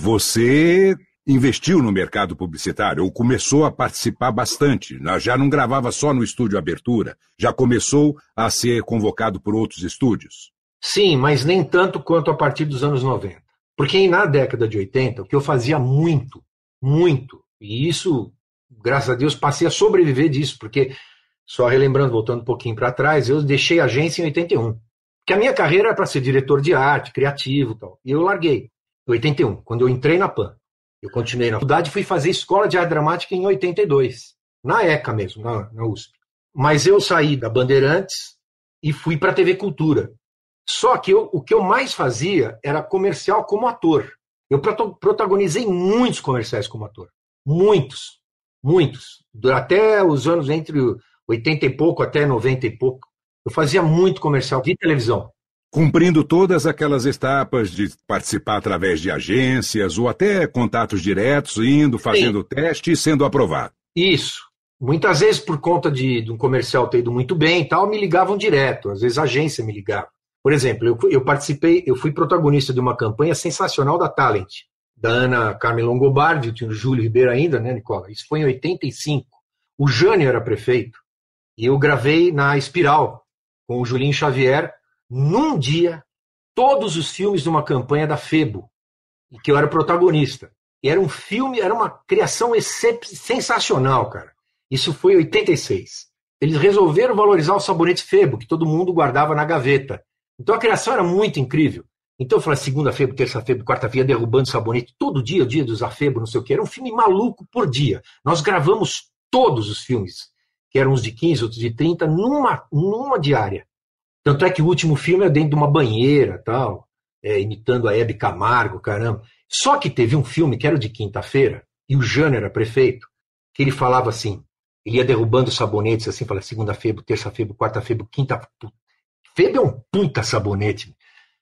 você investiu no mercado publicitário, ou começou a participar bastante. Já não gravava só no estúdio Abertura, já começou a ser convocado por outros estúdios. Sim, mas nem tanto quanto a partir dos anos noventa. Porque na década de oitenta, o que eu fazia muito, muito, e isso, graças a Deus, passei a sobreviver disso, porque, só relembrando, voltando um pouquinho para trás, eu deixei a agência em oitenta e um. Porque a minha carreira era para ser diretor de arte, criativo e tal. E eu larguei em oitenta e um, quando eu entrei na Pan. Eu continuei na faculdade e fui fazer escola de arte dramática em oitenta e dois, na ECA mesmo, na, na U S P. Mas eu saí da Bandeirantes e fui para a T V Cultura. Só que eu, o que eu mais fazia era comercial como ator. Eu protagonizei muitos comerciais como ator. Muitos. Muitos. Até os anos entre oitenta e pouco até noventa e pouco. Eu fazia muito comercial de televisão. Cumprindo todas aquelas etapas de participar através de agências ou até contatos diretos, indo, fazendo Sim. teste e sendo aprovado. Isso. Muitas vezes, por conta de, de um comercial ter ido muito bem e tal, me ligavam direto. Às vezes a agência me ligava. Por exemplo, eu, eu participei, eu fui protagonista de uma campanha sensacional da Talent, da Ana Carmen Longobardi, tinha o Júlio Ribeiro ainda, né, Nicola? Isso foi em oitenta e cinco. O Jânio era prefeito e eu gravei na Espiral com o Julinho Xavier, num dia, todos os filmes de uma campanha da Febo, em que eu era protagonista. E era um filme, era uma criação sensacional, cara. Isso foi em oitenta e seis. Eles resolveram valorizar o sabonete Febo, que todo mundo guardava na gaveta. Então a criação era muito incrível. Então eu falei, segunda Febo, terça Febo, quarta-feira, derrubando sabonete, todo dia, o dia dos Afebo, não sei o que. Era um filme maluco por dia. Nós gravamos todos os filmes, que eram uns de quinze, outros de trinta, numa, numa diária. Tanto é que o último filme é dentro de uma banheira, tal, é, imitando a Hebe Camargo, caramba. Só que teve um filme que era o de quinta-feira, e o Jânio era prefeito, que ele falava assim, ele ia derrubando sabonetes, assim, falava segunda Febo, terça Febo, quarta Febo, quinta... Febo é um puta sabonete.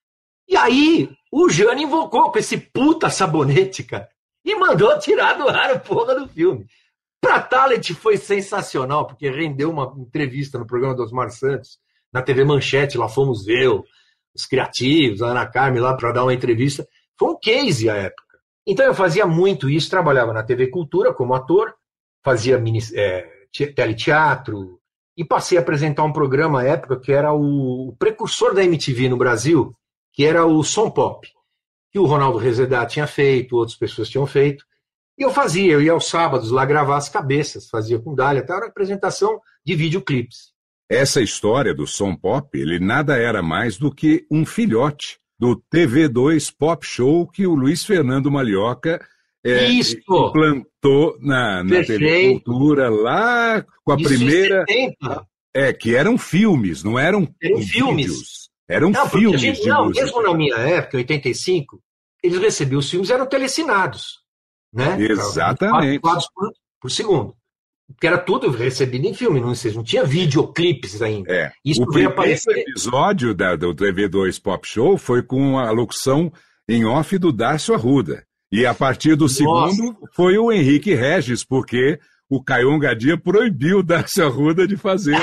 E aí, o Jânio invocou com esse puta sabonete, cara, e mandou tirar do ar a porra do filme. Pra Talent foi sensacional, porque rendeu uma entrevista no programa do Osmar Santos, na T V Manchete, lá fomos ver os criativos, a Ana Carmen lá para dar uma entrevista. Foi um case à época. Então eu fazia muito isso, trabalhava na T V Cultura como ator, fazia mini, é, teleteatro, e passei a apresentar um programa à época que era o precursor da M T V no Brasil, que era o Som Pop, que o Ronaldo Rezedá tinha feito, outras pessoas tinham feito. E eu fazia, eu ia aos sábados lá gravar as cabeças, fazia com Dália, até era apresentação de videoclipes. essa história do som pop, ele nada era mais do que um filhote do T V dois Pop Show que o Luiz Fernando Malhoca é, implantou na, na T V Cultura lá com a Isso primeira... em setenta. É, que eram filmes, não eram, eram vídeos. Filmes. Eram não, filmes gente, de não, música. Mesmo na minha época, em oitenta e cinco, eles recebiam os filmes, eram telecinados. Né? Exatamente. quatro por, por segundo. Porque era tudo recebido em filme, não, não tinha videoclipes ainda. É. Isso o primeiro aparecer... episódio da, do T V dois Pop Show foi com a locução em off do Darcio Arruda. E a partir do Nossa. segundo foi o Henrique Regis, porque o Caio Gadia proibiu o Darcio Arruda de fazer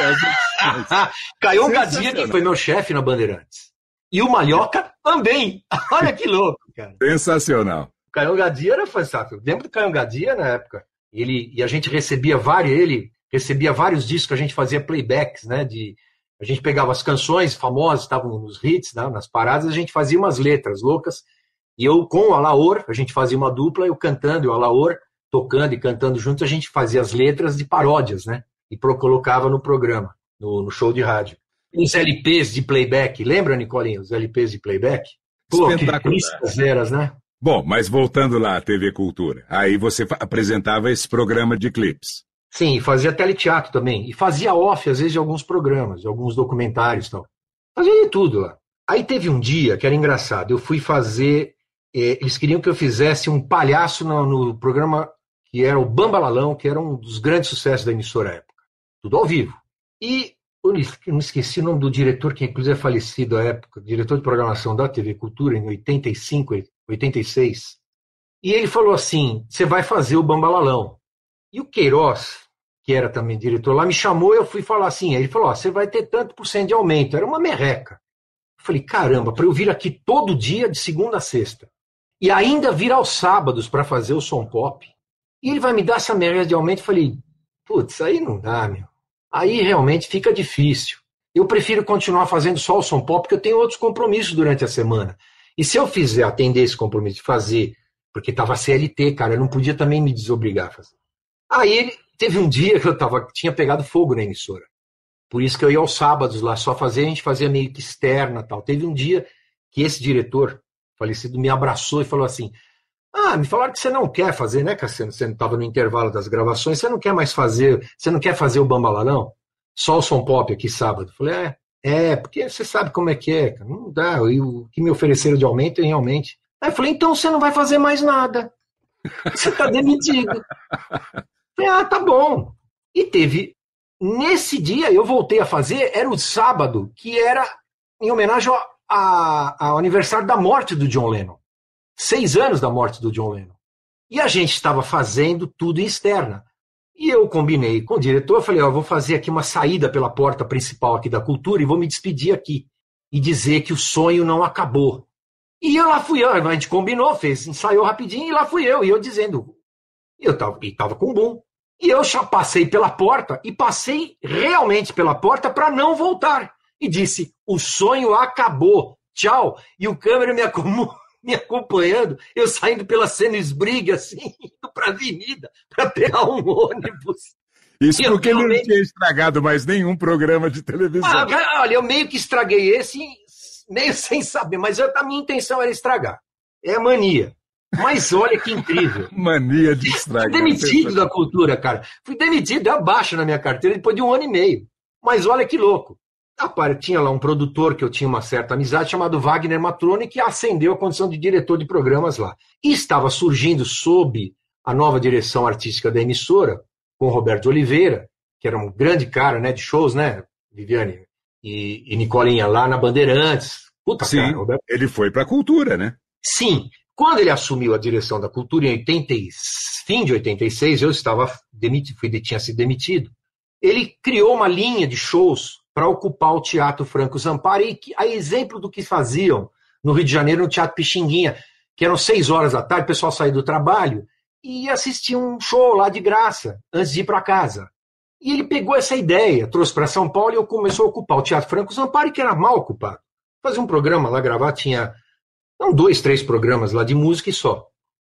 as Caio Gadia, que foi meu chefe na Bandeirantes. E o Malhoca também. Olha que louco, cara. Sensacional. O Caio Gadia era fantástico. Eu lembro do Caio Gadia na época. Ele, e a gente recebia vários, ele recebia vários discos que a gente fazia playbacks, né? De, a gente pegava as canções famosas, estavam nos hits, né, nas paradas, a gente fazia umas letras loucas. E eu, com o Alaor, a gente fazia uma dupla, eu cantando, e o Alaor tocando e cantando juntos, a gente fazia as letras de paródias, né? E pro, colocava no programa, no, no show de rádio. Os L Ps de playback, lembra, Nicolinha? Os L Ps de playback? Pô, espetacular. Que eras, né? Bom, mas voltando lá à T V Cultura, aí você apresentava esse programa de clipes. Sim, fazia teleteatro também. E fazia off, às vezes, de alguns programas, de alguns documentários e tal. Fazia de tudo lá. Aí teve um dia que era engraçado. Eu fui fazer... Eh, eles queriam que eu fizesse um palhaço no, no programa que era o Bambalalão, que era um dos grandes sucessos da emissora à época. Tudo ao vivo. E eu não esqueci o nome do diretor, que inclusive é falecido à época, diretor de programação da T V Cultura, em oitenta e cinco, oitenta e seis. E ele falou assim, você vai fazer o Bambalalão. E o Queiroz, que era também diretor lá, me chamou e eu fui falar assim, ele falou, ó, você vai ter tanto por cento de aumento. Era uma merreca. Eu falei, caramba, para eu vir aqui todo dia, de segunda a sexta, e ainda vir aos sábados para fazer o som pop, e ele vai me dar essa merda de aumento. Eu falei, putz, aí não dá, meu. Aí realmente fica difícil. Eu prefiro continuar fazendo só o som pop, porque eu tenho outros compromissos durante a semana. E se eu fizer, atender esse compromisso de fazer, porque estava C L T, cara, eu não podia também me desobrigar a fazer. Aí ele, teve um dia que eu tava, tinha pegado fogo na emissora. Por isso que eu ia aos sábados lá só fazer, a gente fazia meio que externa e tal. Teve um dia que esse diretor falecido me abraçou e falou assim, ah, me falaram que você não quer fazer, né, Cassiano? Você não estava no intervalo das gravações, você não quer mais fazer, você não quer fazer o Bambalalão? Só o som pop aqui sábado. Eu falei, é, é, porque você sabe como é que é, cara. Não dá, e o que me ofereceram de aumento, realmente. Aí eu falei, então você não vai fazer mais nada. Você está demitido. Eu falei, ah, tá bom. E teve, nesse dia eu voltei a fazer, era o sábado, que era em homenagem ao, a, ao aniversário da morte do John Lennon. Seis anos da morte do John Lennon. E a gente estava fazendo tudo em externa. E eu combinei com o diretor, eu falei, ó, eu vou fazer aqui uma saída pela porta principal aqui da cultura e vou me despedir aqui. E dizer que o sonho não acabou. E eu lá fui eu, a gente combinou, fez, ensaiou rapidinho e lá fui eu. E eu dizendo, e eu tava, e tava com o boom. E eu já passei pela porta e passei realmente pela porta para não voltar. E disse, o sonho acabou, tchau. E o câmera me acomodou. Me acompanhando, eu saindo pela Sena Esbriga, assim, indo para a avenida, para pegar um ônibus. Isso porque ele não tinha estragado mais nenhum programa de televisão. Ah, olha, eu meio que estraguei esse, meio sem saber, mas eu, a minha intenção era estragar. É mania. Mas olha que incrível. Mania de estragar. Fui demitido da cultura, cara. Fui demitido, deu abaixo na minha carteira depois de um ano e meio. Mas olha que louco. Ah, tinha lá um produtor que eu tinha uma certa amizade, chamado Wagner Matrone, que ascendeu a condição de diretor de programas lá. E estava surgindo sob a nova direção artística da emissora, com o Roberto Oliveira, que era um grande cara, né, de shows, né, Viviane e, e Nicolinha, lá na Bandeirantes. Puta, Sim, cara, Roberto... ele foi para a cultura, né? Sim. Quando ele assumiu a direção da cultura em oitenta, fim de oitenta e seis, eu estava demitido, fui, tinha sido demitido. Ele criou uma linha de shows para ocupar o Teatro Franco Zampari, e a exemplo do que faziam no Rio de Janeiro, no Teatro Pixinguinha, que eram seis horas da tarde, o pessoal saía do trabalho e assistia um show lá de graça, antes de ir para casa. E ele pegou essa ideia, trouxe para São Paulo e eu começou a ocupar o Teatro Franco Zampari, que era mal ocupado. Fazia um programa lá, gravar, tinha não, dois, três programas lá de música e só.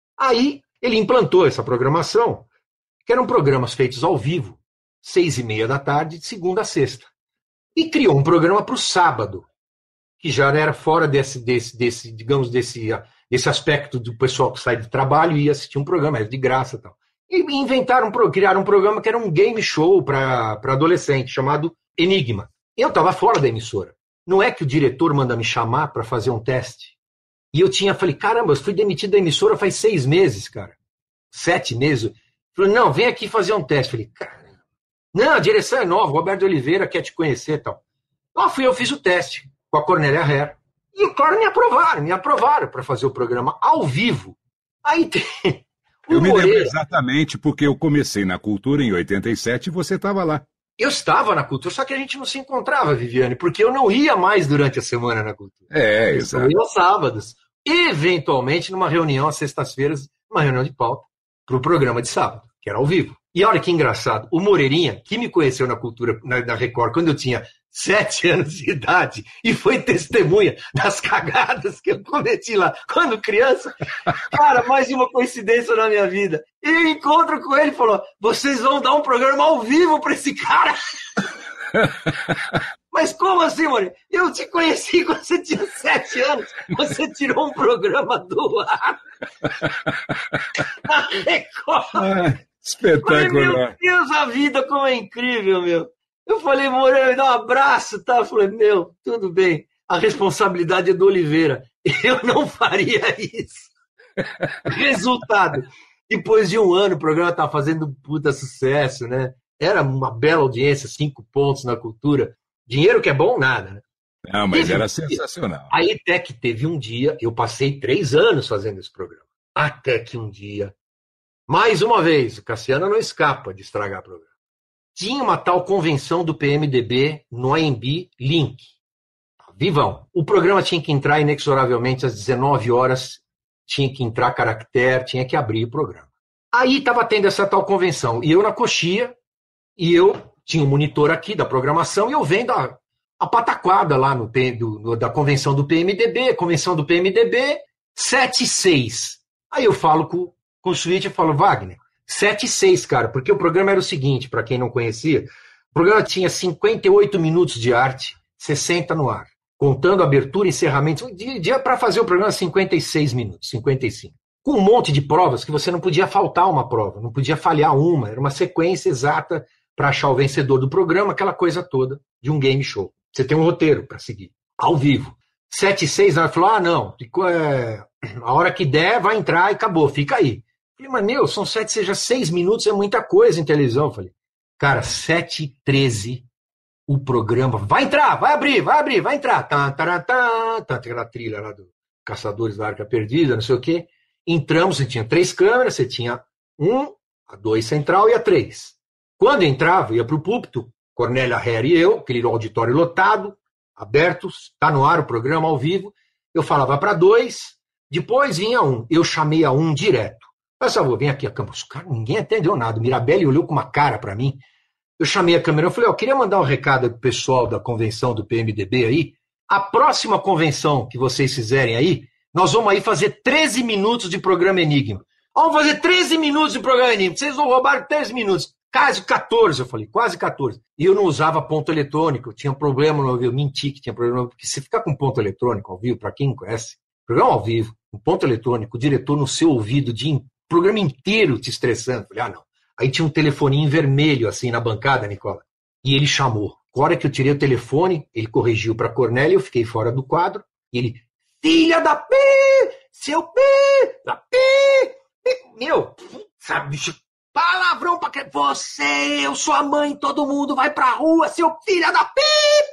Aí ele implantou essa programação, que eram programas feitos ao vivo, seis e meia da tarde, de segunda a sexta. e criou um programa para o sábado, que já era fora desse, desse, desse digamos, desse, desse aspecto do pessoal que sai do trabalho e ia assistir um programa, era de graça e tal. E inventaram, criaram um programa que era um game show para adolescente, chamado Enigma. Eu estava fora da emissora. Não é que o diretor manda me chamar para fazer um teste? E eu tinha, falei, caramba, eu fui demitido da emissora faz seis meses, cara. Sete meses. Falei, não, vem aqui fazer um teste. Falei, cara, não, a direção é nova, Roberto Oliveira quer te conhecer e tal. Lá fui eu, fiz o teste com a Cornélia Herr. E, claro, me aprovaram, me aprovaram para fazer o programa ao vivo. Aí tem... Eu me lembro exatamente, porque eu comecei na Cultura em oitenta e sete e você estava lá. Eu estava na Cultura, só que a gente não se encontrava, Viviane, porque eu não ia mais durante a semana na Cultura. É, exato. Eu ia aos sábados. Eventualmente, numa reunião às sextas-feiras, uma reunião de pauta, para o programa de sábado, que era ao vivo. E olha que engraçado, o Moreirinha, que me conheceu na Cultura, na, na Record, quando eu tinha sete anos de idade, e foi testemunha das cagadas que eu cometi lá quando criança, cara, mais de uma coincidência na minha vida. E eu encontro com ele e falou, vocês vão dar um programa ao vivo para esse cara? Mas como assim, Moreirinha? Eu te conheci quando você tinha sete anos, você tirou um programa do ar na Record. Ah, espetacular. Falei, meu Deus, a vida como é incrível, meu. Eu falei, Moreira, me dá um abraço, tá? Eu falei, meu, tudo bem, a responsabilidade é do Oliveira. Eu não faria isso. Resultado, depois de um ano, o programa estava fazendo puta sucesso, né? Era uma bela audiência, cinco pontos na Cultura. Dinheiro que é bom, nada, né? Não, mas teve era um sensacional. Dia, aí até que teve um dia, eu passei três anos fazendo esse programa. Até que um dia, mais uma vez, o Cassiano não escapa de estragar o programa. Tinha uma tal convenção do P M D B no A M B Link. Vivão. O programa tinha que entrar inexoravelmente às dezenove horas, tinha que entrar caractere, tinha que abrir o programa. Aí estava tendo essa tal convenção, e eu na coxia, e eu tinha um monitor aqui da programação, e eu vendo a, a pataquada lá no, do, no, da convenção do P M D B, convenção do P M D B, sete e seis. Aí eu falo com, com o Switch, eu falo, Wagner, sete e seis, cara, porque o programa era o seguinte, para quem não conhecia, o programa tinha cinquenta e oito minutos de arte, sessenta no ar, contando abertura e encerramento, para fazer o programa cinquenta e seis minutos, cinquenta e cinco. Com um monte de provas que você não podia faltar uma prova, não podia falhar uma, era uma sequência exata para achar o vencedor do programa, aquela coisa toda de um game show. Você tem um roteiro para seguir, ao vivo. sete e seis, ela falou, ah, não, a hora que der vai entrar e acabou, fica aí. Falei, mas meu, são sete, seja seis minutos, é muita coisa em televisão. Falei, cara, sete e treze, o programa, vai entrar, vai abrir, vai abrir, vai entrar. Tá, tá, tá, tá, aquela trilha lá do Caçadores da Arca Perdida, não sei o quê. Entramos, você tinha três câmeras, você tinha um, a dois central e a três. Quando entrava, ia para o púlpito, Cornélia Herr e eu, aquele auditório lotado, abertos, tá no ar o programa ao vivo, eu falava para dois, depois vinha um, eu chamei a um direto. Por favor, vem aqui a câmera. Cara, ninguém entendeu nada. O Mirabelli olhou com uma cara para mim. Eu chamei a câmera, eu falei, ó, eu queria mandar um recado pro pessoal da convenção do P M D B aí. A próxima convenção que vocês fizerem aí, nós vamos aí fazer treze minutos de programa Enigma. Vamos fazer treze minutos de programa Enigma. Vocês vão roubar treze minutos. Quase quatorze, eu falei, quase quatorze. E eu não usava ponto eletrônico, eu tinha problema no ouvido, eu menti que tinha problema, porque se ficar com ponto eletrônico ao vivo, para quem não conhece, programa ao vivo, um ponto eletrônico, o diretor no seu ouvido de programa inteiro te estressando. Falei, ah, não. Aí tinha um telefoninho vermelho, assim, na bancada, Nicola. E ele chamou. A hora que eu tirei o telefone, ele corrigiu para Cornélia, eu fiquei fora do quadro. E ele, filha da P, seu P, da P, P. Meu, sabe, bicho, palavrão pra que você, eu, sua mãe, todo mundo vai pra rua, seu filho da P.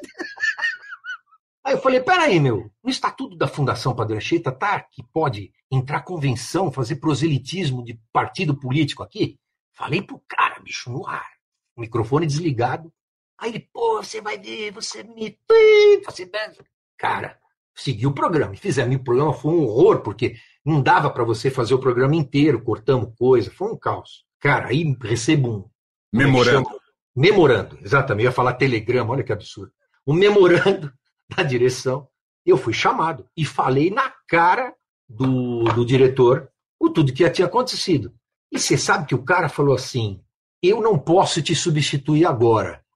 Aí eu falei, peraí, meu, no estatuto da Fundação Padre Anchieta tá que pode entrar convenção, fazer proselitismo de partido político aqui? Falei pro cara, bicho, no ar, o microfone desligado. Aí ele, pô, você vai ver, você me... Você... Cara, segui o programa, e fizemos o programa, foi um horror, porque não dava para você fazer o programa inteiro, cortamos coisa, foi um caos. Cara, aí recebo um... Memorando. Memorando, exatamente, eu ia falar telegrama, olha que absurdo. Um memorando da direção, eu fui chamado e falei na cara do, do diretor o tudo que tinha acontecido. E você sabe que o cara falou assim, eu não posso te substituir agora,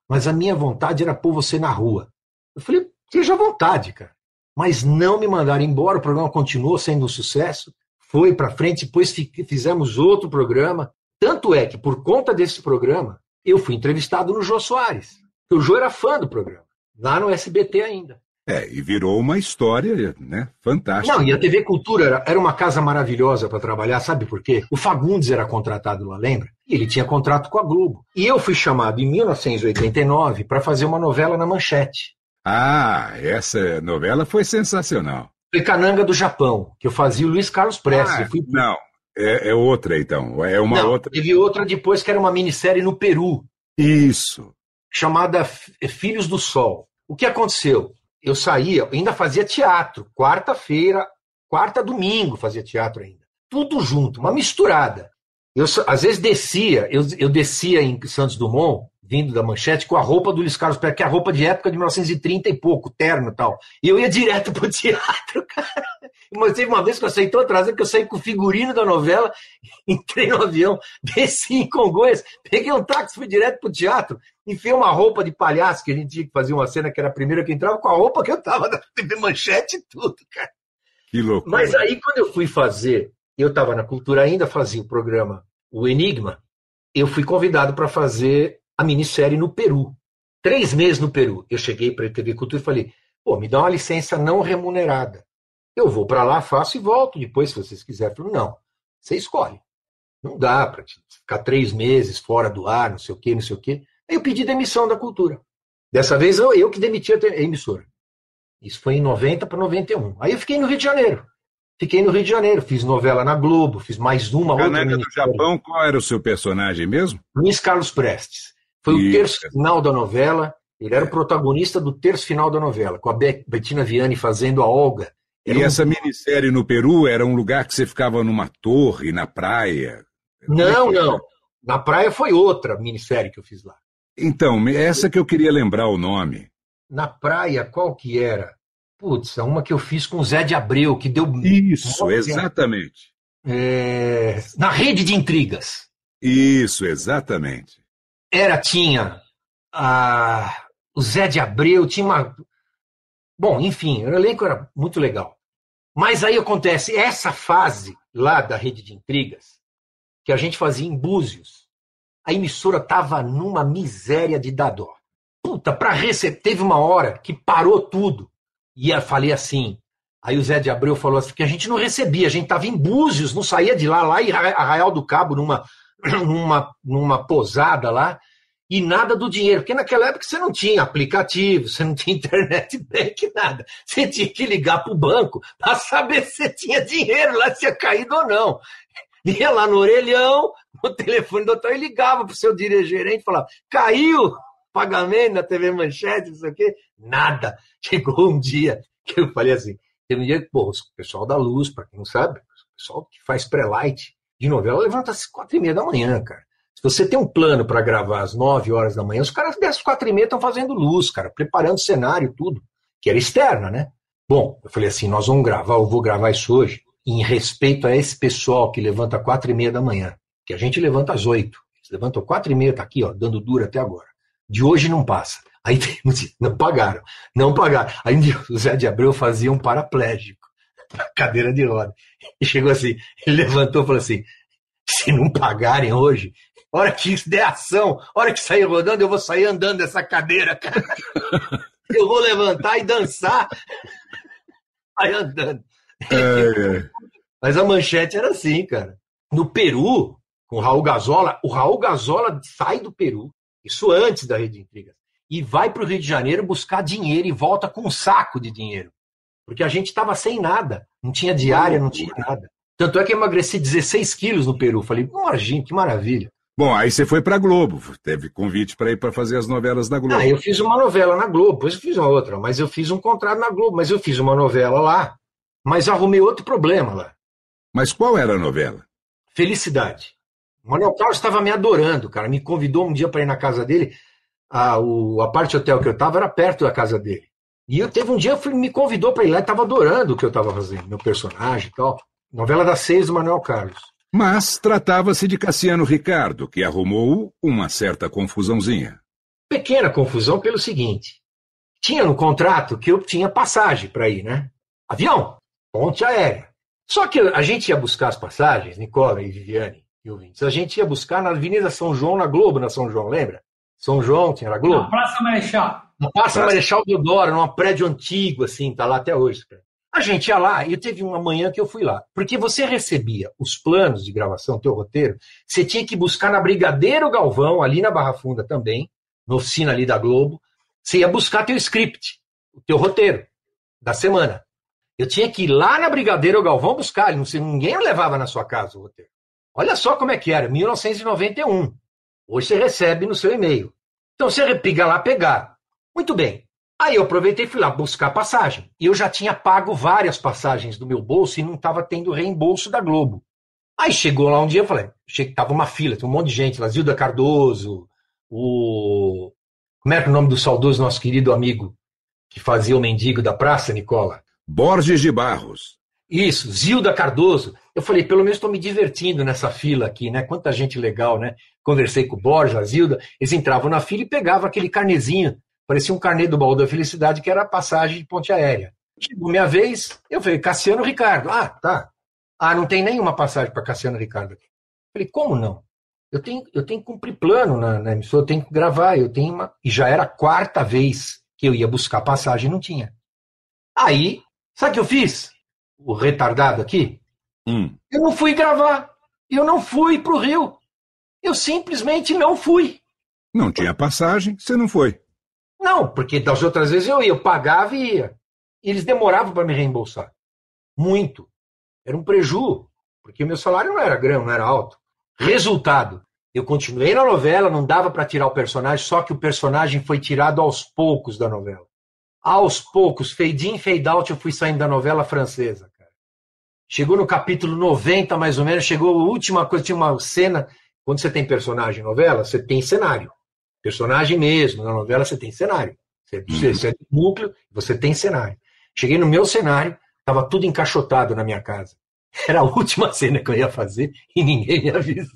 mas a minha vontade era pôr você na rua. Eu falei, seja à vontade, cara. Mas não me mandaram embora, o programa continuou sendo um sucesso, foi para frente, depois fizemos outro programa. Tanto é que, por conta desse programa, eu fui entrevistado no Jô Soares. O Jô era fã do programa, lá no S B T ainda. É, e virou uma história, né, fantástica. Não, e a T V Cultura era, era uma casa maravilhosa para trabalhar, sabe por quê? O Fagundes era contratado lá, lembra? E ele tinha contrato com a Globo. E eu fui chamado em mil novecentos e oitenta e nove para fazer uma novela na Manchete. Ah, essa novela foi sensacional. Foi Cananga do Japão, que eu fazia o Luiz Carlos Prestes. Ah, eu fui... Não, é, é outra então, é uma não, outra. Teve outra depois que era uma minissérie no Peru. Isso. Chamada Filhos do Sol. O que aconteceu? Eu saía, ainda fazia teatro, quarta-feira, quarta, domingo fazia teatro ainda. Tudo junto, uma misturada. Eu, às vezes descia, eu, eu descia em Santos Dumont, vindo da Manchete, com a roupa do Luiz Carlos Prestes, que é a roupa de época de mil novecentos e trinta e pouco, terno e tal. E eu ia direto pro teatro, cara. Mas teve uma vez que eu saí tão atrasado que eu saí com o figurino da novela, entrei no avião, desci em Congonhas, peguei um táxi, fui direto pro teatro, enfiei uma roupa de palhaço, que a gente tinha que fazer uma cena que era a primeira que entrava, com a roupa que eu tava da T V Manchete e tudo, cara. Que loucura. Mas aí, quando eu fui fazer, eu tava na Cultura ainda, fazia o programa O Enigma, eu fui convidado para fazer a minissérie no Peru. Três meses no Peru. Eu cheguei para a T V Cultura e falei, pô, me dá uma licença não remunerada. Eu vou para lá, faço e volto depois, se vocês quiserem. Eu falei, não, você escolhe. Não dá para ficar três meses fora do ar, não sei o quê, não sei o quê. Aí eu pedi demissão da Cultura. Dessa vez eu, eu que demiti a emissora. Isso foi em noventa para noventa e um. Aí eu fiquei no Rio de Janeiro. Fiquei no Rio de Janeiro, fiz novela na Globo, fiz mais uma, outra. Cananga do Japão, qual era o seu personagem mesmo? Luiz Carlos Prestes. Foi Isso. o terço final da novela, ele era o protagonista do terço final da novela, com a Bettina Vianney fazendo a Olga. Era e um... essa minissérie no Peru era um lugar que você ficava numa torre, na praia? Não, não. Na praia foi outra minissérie que eu fiz lá. Então, essa que eu queria lembrar o nome. Na praia, qual que era? Putz, uma que eu fiz com o Zé de Abreu, que deu... Isso, exatamente. É... Na Rede de Intrigas. Isso, exatamente. Era, tinha a... o Zé de Abreu, tinha uma... Bom, enfim, o elenco era muito legal. Mas aí acontece, essa fase lá da Rede de Intrigas, que a gente fazia em Búzios, a emissora tava numa miséria de dar dó. Puta, pra receber, teve uma hora que parou tudo. E eu falei assim, aí o Zé de Abreu falou assim, que a gente não recebia, a gente tava em Búzios, não saía de lá, lá em Arraial do Cabo, numa, numa, numa posada lá, e nada do dinheiro, porque naquela época você não tinha aplicativo, você não tinha internet bank, nada. Você tinha que ligar pro banco para saber se você tinha dinheiro lá, se tinha caído ou não. Ia lá no orelhão, no telefone do hotel, e ligava pro seu dirigente e falava, caiu pagamento na T V Manchete, não sei o quê. Nada. Chegou um dia que eu falei assim, teve um dia que, pô, o pessoal da Luz, para quem não sabe, o pessoal que faz pré-light de novela, levanta às quatro e meia da manhã, cara. Se você tem um plano para gravar às nove horas da manhã, os caras dessas quatro e meia estão fazendo luz, cara, preparando cenário, tudo, que era externa, né? Bom, eu falei assim, nós vamos gravar, eu vou gravar isso hoje, em respeito a esse pessoal que levanta às quatro e meia da manhã, que a gente levanta às oito. Eles levantam às quatro e meia, tá aqui, ó, dando duro até agora. De hoje não passa. Aí não pagaram, não pagaram. Aí o Zé de Abreu fazia um paraplégico, cadeira de roda. E chegou assim, ele levantou e falou assim, se não pagarem hoje, hora que isso der ação, hora que sair rodando, eu vou sair andando dessa cadeira, cara. Eu vou levantar e dançar. Aí andando. É, é. Mas a Manchete era assim, cara. No Peru, com o Raul Gazola, o Raul Gazola sai do Peru, isso antes da Rede de Intrigas, e vai para o Rio de Janeiro buscar dinheiro e volta com um saco de dinheiro. Porque a gente estava sem nada. Não tinha diária, não tinha nada. Tanto é que eu emagreci dezesseis quilos no Peru. Falei, imagina, que maravilha. Bom, aí você foi para a Globo. Teve convite para ir para fazer as novelas da Globo. Ah, eu fiz uma novela na Globo, depois eu fiz uma outra. Mas eu fiz um contrato na Globo, mas eu fiz uma novela lá. Mas arrumei outro problema lá. Mas qual era a novela? Felicidade. O Manuel Carlos estava me adorando, cara. Me convidou um dia para ir na casa dele. A, o, a parte hotel que eu estava era perto da casa dele. E eu teve um dia, fui, me convidou para ir lá e estava adorando o que eu estava fazendo, meu personagem e tal. Novela das seis do Manuel Carlos. Mas tratava-se de Cassiano Ricardo, que arrumou uma certa confusãozinha. Pequena confusão pelo seguinte, tinha no contrato que eu tinha passagem para ir, né? Avião, ponte aérea. Só que a gente ia buscar as passagens, Nicola e Viviane e ouvintes, a gente ia buscar na Avenida São João, na Globo, na São João, lembra? São João, tinha na Globo. Na Praça Marechal. Na Praça Marechal Deodoro, num prédio antigo, assim, tá lá até hoje. A gente ia lá, e teve uma manhã que eu fui lá. Porque você recebia os planos de gravação, teu roteiro, você tinha que buscar na Brigadeiro Galvão, ali na Barra Funda também, na oficina ali da Globo, você ia buscar teu script, o teu roteiro da semana. Eu tinha que ir lá na Brigadeiro Galvão buscar, não sei, ninguém levava na sua casa o roteiro. Olha só como é que era, mil novecentos e noventa e um. Hoje você recebe no seu e-mail. Então você piga lá pegar. Muito bem. Aí eu aproveitei e fui lá buscar passagem. E eu já tinha pago várias passagens do meu bolso e não estava tendo reembolso da Globo. Aí chegou lá um dia, eu falei, estava uma fila, tinha um monte de gente lá, Zilda Cardoso, o... Como é que é o nome do saudoso nosso querido amigo que fazia o mendigo da praça, Nicola? Borges de Barros. Isso, Zilda Cardoso. Eu falei, pelo menos estou me divertindo nessa fila aqui, né? Quanta gente legal, né? Conversei com o Borges, a Zilda, eles entravam na fila e pegavam aquele carnezinho, parecia um carnê do Baú da Felicidade, que era a passagem de ponte aérea. Chegou minha vez, eu falei, Cassiano Ricardo. Ah, tá. Ah, não tem nenhuma passagem para Cassiano Ricardo aqui. Eu falei, como não? Eu tenho, eu tenho que cumprir plano na, na emissora, eu tenho que gravar, eu tenho uma... E já era a quarta vez que eu ia buscar passagem, não tinha. Aí, sabe o que eu fiz? O retardado aqui? Hum. Eu não fui gravar. Eu não fui pro Rio. Eu simplesmente não fui. Não tinha passagem, você não foi. Não, porque das outras vezes eu ia, eu pagava e ia. E eles demoravam para me reembolsar. Muito. Era um preju, porque o meu salário não era grande, não era alto. Resultado, eu continuei na novela, não dava para tirar o personagem, só que o personagem foi tirado aos poucos da novela. Aos poucos, fade in, fade out, eu fui saindo da novela francesa, cara. Chegou no capítulo noventa, mais ou menos, chegou a última coisa, tinha uma cena, quando você tem personagem em novela, você tem cenário. Personagem mesmo, na novela você tem cenário. Você, você, você é do núcleo, você tem cenário. Cheguei no meu cenário, estava tudo encaixotado na minha casa. Era a última cena que eu ia fazer e ninguém me avisou.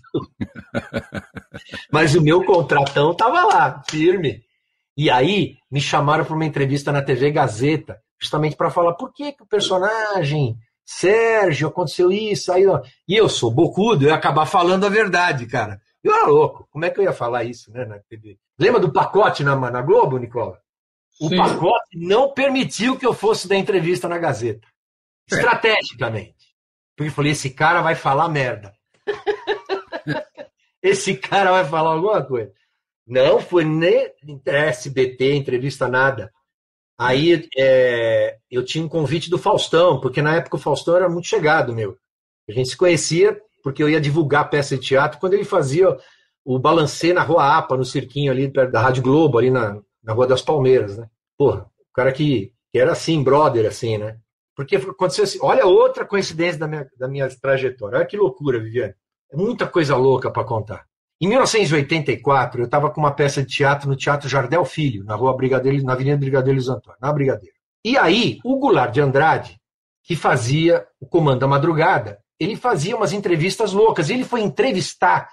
Mas o meu contratão estava lá, firme. E aí me chamaram para uma entrevista na T V Gazeta, justamente para falar por que, que o personagem Sérgio aconteceu isso. Aí, ó. E eu sou bocudo, eu ia acabar falando a verdade, cara. Eu era louco. Como é que eu ia falar isso, né, na T V? Lembra do pacote na, na Globo, Nicola? O Sim. pacote não permitiu que eu fosse dar entrevista na Gazeta. Estrategicamente. Porque eu falei, esse cara vai falar merda. Esse cara vai falar alguma coisa. Não foi nem S B T, entrevista, nada. Aí é, eu tinha um convite do Faustão, porque na época o Faustão era muito chegado, meu. A gente se conhecia porque eu ia divulgar a peça de teatro quando ele fazia o balancê na Rua Apa, no cirquinho ali perto da Rádio Globo, ali na, na Rua das Palmeiras, né? Porra, o cara que, que era assim, brother, assim, né? Porque aconteceu assim, olha outra coincidência da minha, da minha trajetória. Olha que loucura, Viviane. É muita coisa louca para contar. Em mil novecentos e oitenta e quatro, eu estava com uma peça de teatro no Teatro Jardel Filho, na Rua Brigadeiro, na Avenida Brigadeiro Luiz Antônio, na Brigadeiro. E aí, o Goulart de Andrade, que fazia o Comando da Madrugada, ele fazia umas entrevistas loucas. Ele foi entrevistar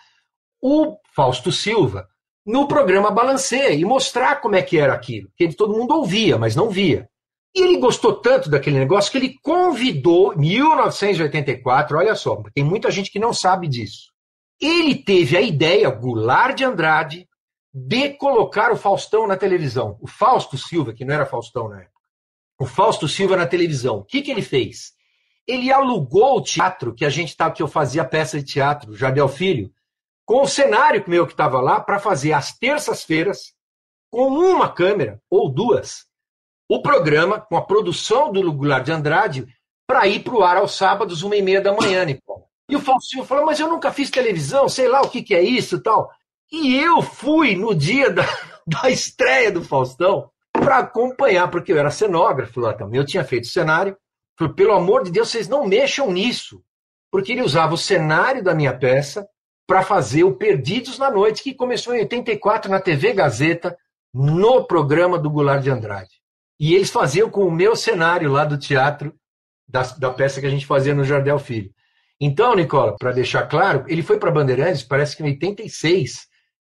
o Fausto Silva no programa Balancê e mostrar como é que era aquilo. Que todo mundo ouvia, mas não via. E ele gostou tanto daquele negócio que ele convidou, em mil novecentos e oitenta e quatro, olha só, tem muita gente que não sabe disso. Ele teve a ideia, Goulart de Andrade, de colocar o Faustão na televisão. O Fausto Silva, que não era Faustão na época. O Fausto Silva na televisão. O que, que ele fez? Ele alugou o teatro que a gente tava, que eu fazia peça de teatro, Jardel Filho, com o cenário meu que estava lá, para fazer às terças-feiras, com uma câmera, ou duas, o programa, com a produção do Goulart de Andrade, para ir para o ar aos sábados, uma e meia da manhã, Nicola. E o Fausto Silva falou, mas eu nunca fiz televisão, sei lá o que, que é isso e tal. E eu fui no dia da, da estreia do Faustão para acompanhar, porque eu era cenógrafo lá também, eu tinha feito cenário. Falei, pelo amor de Deus, vocês não mexam nisso. Porque ele usava o cenário da minha peça para fazer o Perdidos na Noite, que começou em oitenta e quatro na T V Gazeta, no programa do Goulart de Andrade. E eles faziam com o meu cenário lá do teatro, da, da peça que a gente fazia no Jardel Filho. Então, Nicola, para deixar claro, ele foi para Bandeirantes, parece que em oitenta e seis,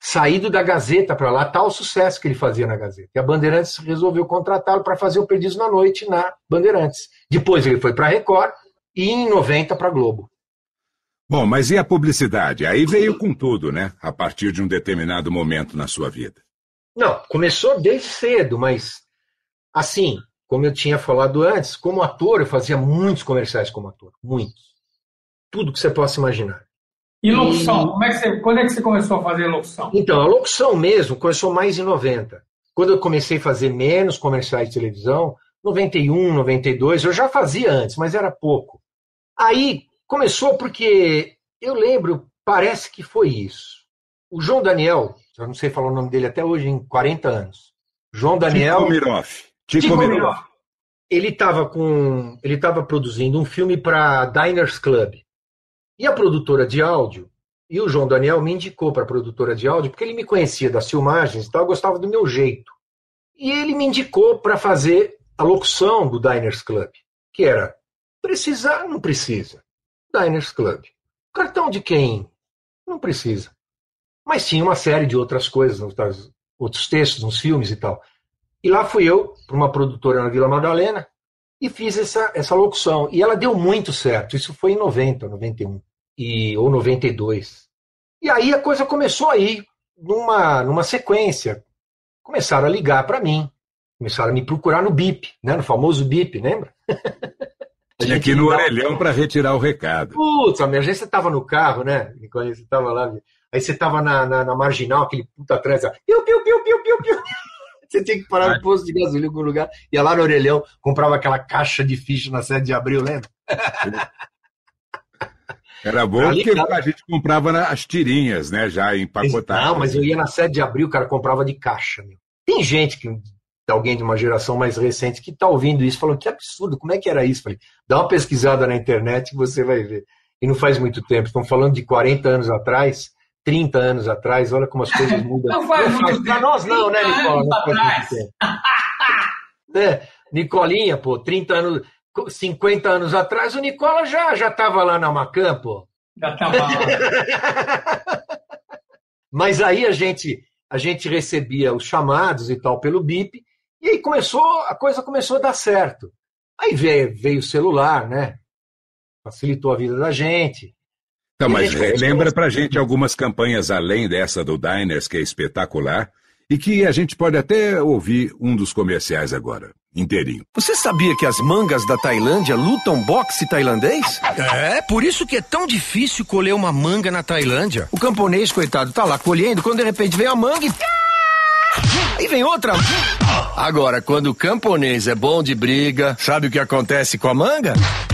saído da Gazeta para lá, tal sucesso que ele fazia na Gazeta. E a Bandeirantes resolveu contratá-lo para fazer o Perdidos na Noite na Bandeirantes. Depois ele foi para a Record e em noventa para a Globo. Bom, mas e a publicidade? Aí veio com tudo, né? A partir de um determinado momento na sua vida. Não, começou desde cedo, mas assim, como eu tinha falado antes, como ator eu fazia muitos comerciais como ator, muitos. Tudo que você possa imaginar. E locução? E... Como é que você, quando é que você começou a fazer locução? Então, a locução mesmo começou mais em noventa. Quando eu comecei a fazer menos comerciais de televisão, noventa e um, noventa e dois, eu já fazia antes, mas era pouco. Aí começou porque, eu lembro, parece que foi isso. O João Daniel, eu não sei falar o nome dele até hoje, em quarenta anos. João Daniel... Tico Miroff. Tico Miroff. Ele estava com, ele estava produzindo um filme para Diners Club. E a produtora de áudio, e o João Daniel me indicou para a produtora de áudio, porque ele me conhecia das filmagens e tal, gostava do meu jeito. E ele me indicou para fazer a locução do Diners Club, que era, precisar, não precisa. Diners Club. Cartão de quem? Não precisa. Mas tinha uma série de outras coisas, outros textos, uns filmes e tal. E lá fui eu, para uma produtora na Vila Madalena, e fiz essa, essa locução. E ela deu muito certo. Isso foi em noventa, noventa e um, e, ou noventa e dois. E aí a coisa começou a ir numa, numa sequência. Começaram a ligar para mim. Começaram a me procurar no bip, né? No famoso bip, lembra? Tinha que ir no orelhão para retirar o recado. Putz, a emergência estava no carro, né? Quando você estava lá. Aí você estava na, na, na marginal, aquele puta atrás. Piu, piu, piu, piu, piu, piu. Você tinha que parar no posto de gasolina em algum lugar, ia lá no orelhão, comprava aquela caixa de ficha na sete de abril, lembra? Era bom porque a gente comprava as tirinhas, né, já empacotadas. Não, mas eu ia na sete de abril, cara, comprava de caixa. Meu. Tem gente, que alguém de uma geração mais recente, que tá ouvindo isso, falando, que absurdo, como é que era isso? Falei, dá uma pesquisada na internet que você vai ver. E não faz muito tempo, estão falando de quarenta anos atrás, trinta anos atrás, olha como as coisas mudam. Não faz muito tempo. Pra nós não, né, Nicola? Não faz muito tempo. É, Nicolinha, pô, trinta anos, cinquenta anos atrás, o Nicola já, já tava lá na Macam, pô. Já tava lá. Mas aí a gente, a gente recebia os chamados e tal pelo bip, e aí começou, a coisa começou a dar certo. Aí veio, veio o celular, né? Facilitou a vida da gente. Então, mas lembra pra gente algumas campanhas além dessa do Diners, que é espetacular, e que a gente pode até ouvir um dos comerciais agora, inteirinho. Você sabia que as mangas da Tailândia lutam boxe tailandês? É, por isso que é tão difícil colher uma manga na Tailândia. O camponês, coitado, tá lá colhendo, quando de repente vem a manga e... aí vem outra. Agora, quando o camponês é bom de briga, sabe o que acontece com a manga?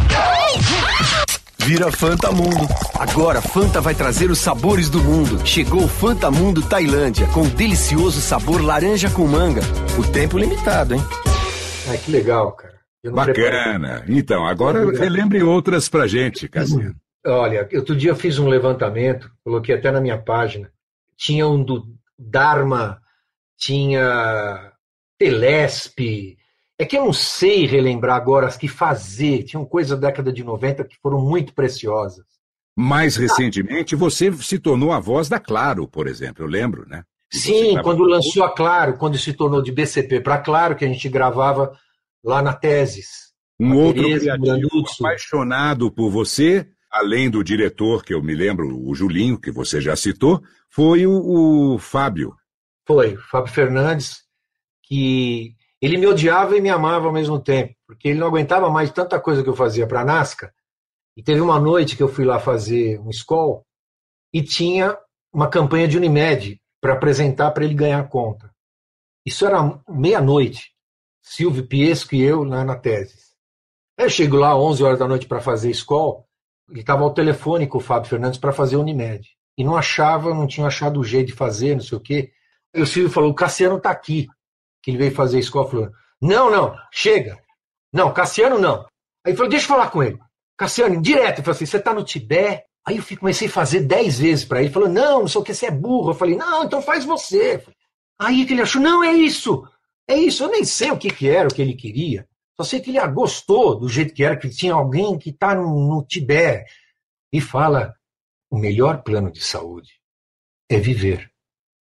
Vira Fanta Mundo. Agora Fanta vai trazer os sabores do mundo. Chegou o Fanta Mundo Tailândia, com o delicioso sabor laranja com manga. O tempo limitado, hein? Ai, que legal, cara. Bacana. Então, agora relembre outras pra gente, Cassiano. Olha, outro dia eu fiz um levantamento, coloquei até na minha página. Tinha um do Dharma, tinha Telesp. É que eu não sei relembrar agora as que fazer. Tinham coisas da década de noventa que foram muito preciosas. Mais recentemente, você se tornou a voz da Claro, por exemplo, eu lembro, né? E sim, quando lançou a Claro, quando se tornou de B C P para Claro, que a gente gravava lá na Teses. Um outro Tereza, criativo apaixonado por você, além do diretor, que eu me lembro, o Julinho, que você já citou, foi o, o Fábio. Foi, o Fábio Fernandes, que... ele me odiava e me amava ao mesmo tempo, porque ele não aguentava mais tanta coisa que eu fazia para a Nasca. E teve uma noite que eu fui lá fazer um Skol e tinha uma campanha de Unimed para apresentar para ele ganhar a conta. Isso era meia-noite. Silvio Piesco e eu lá na Teses. Aí eu chego lá às onze horas da noite para fazer Skol, ele estava ao telefone com o Fábio Fernandes para fazer Unimed. E não achava, não tinha achado o jeito de fazer, não sei o quê. E o Silvio falou, o Cassiano está aqui. Que ele veio fazer Skol, falou, não, não, chega. Não, Cassiano não. Aí ele falou, deixa eu falar com ele. Cassiano, direto, ele falou assim, você está no Tibete? Aí eu comecei a fazer dez vezes para ele. Ele falou, não, não sei o que, você é burro. Eu falei, não, então faz você. Aí que ele achou, não, é isso. É isso, eu nem sei o que, que era, o que ele queria. Só sei que ele gostou do jeito que era, que tinha alguém que está no, no Tibete. E fala, o melhor plano de saúde é viver.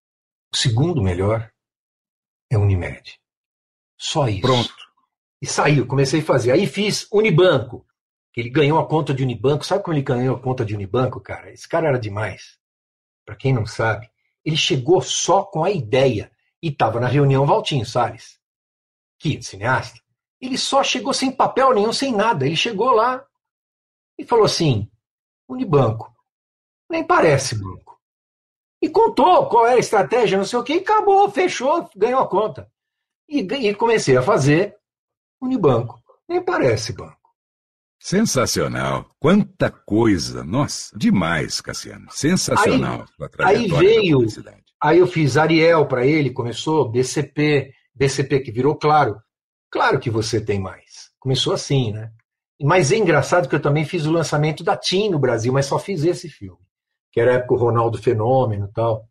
O segundo melhor é Unimed. Só isso. Pronto. E saiu, comecei a fazer. Aí fiz Unibanco, que ele ganhou a conta de Unibanco. Sabe como ele ganhou a conta de Unibanco, cara? Esse cara era demais. Para quem não sabe, ele chegou só com a ideia. E estava na reunião Valtinho Salles, que é cineasta. Ele só chegou sem papel nenhum, sem nada. Ele chegou lá e falou assim, Unibanco, nem parece banco. E contou qual era a estratégia, não sei o que, e acabou, fechou, ganhou a conta. E, e comecei a fazer Unibanco. Nem parece banco. Sensacional. Quanta coisa. Nossa, demais, Cassiano. Sensacional. Aí, aí veio, aí eu fiz Ariel para ele, começou B C P, B C P que virou Claro. Claro que você tem mais. Começou assim, né? Mas é engraçado que eu também fiz o lançamento da TIM no Brasil, mas só fiz esse filme. Que era a época o Ronaldo Fenômeno e tal.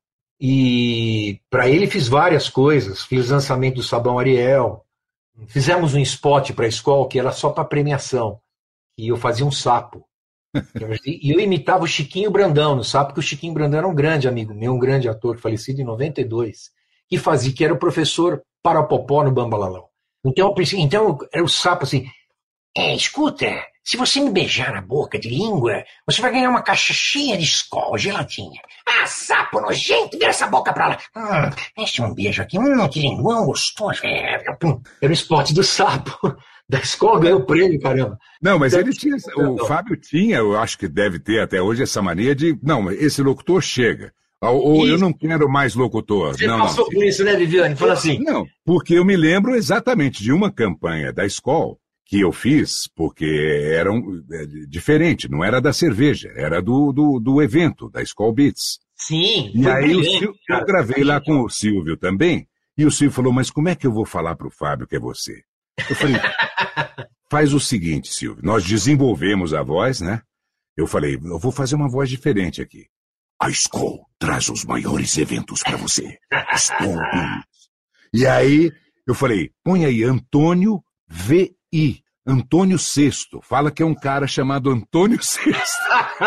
E para ele fiz várias coisas. Fiz lançamento do sabão Ariel. Fizemos um spot para a escola que era só para premiação. E eu fazia um sapo. E eu imitava o Chiquinho Brandão no sapo, porque o Chiquinho Brandão era um grande amigo meu, um grande ator, falecido em noventa e dois, que fazia, que era o professor Parapopó no Bambalalão. Então, então era o sapo assim, é, escuta, se você me beijar na boca de língua, você vai ganhar uma caixa cheia de Skol, geladinha. Ah, sapo nojento, vira essa boca pra lá. Hum, deixa um beijo aqui, hum, que linguão gostoso. Era o spot do sapo. Da escola ganhou o prêmio, caramba. Não, mas ele tinha, o Fábio tinha, eu acho que deve ter até hoje essa mania de, não, esse locutor chega. Ou eu não quero mais locutor. Você não, passou não. por isso, né, Viviane? Fala assim. Não, porque eu me lembro exatamente de uma campanha da escola que eu fiz, porque era um, é, diferente, não era da cerveja, era do, do, do evento, da Skol Beats. Sim. E aí o Silvio, eu gravei lá com o Silvio também, e o Silvio falou, mas como é que eu vou falar pro Fábio que é você? Eu falei, faz o seguinte, Silvio, nós desenvolvemos a voz, né? Eu falei, eu vou fazer uma voz diferente aqui. A Skol traz os maiores eventos para você. Skol Beats. E aí, eu falei, põe aí Antônio V I. Antônio Sexto. Fala que é um cara chamado Antônio Sexto.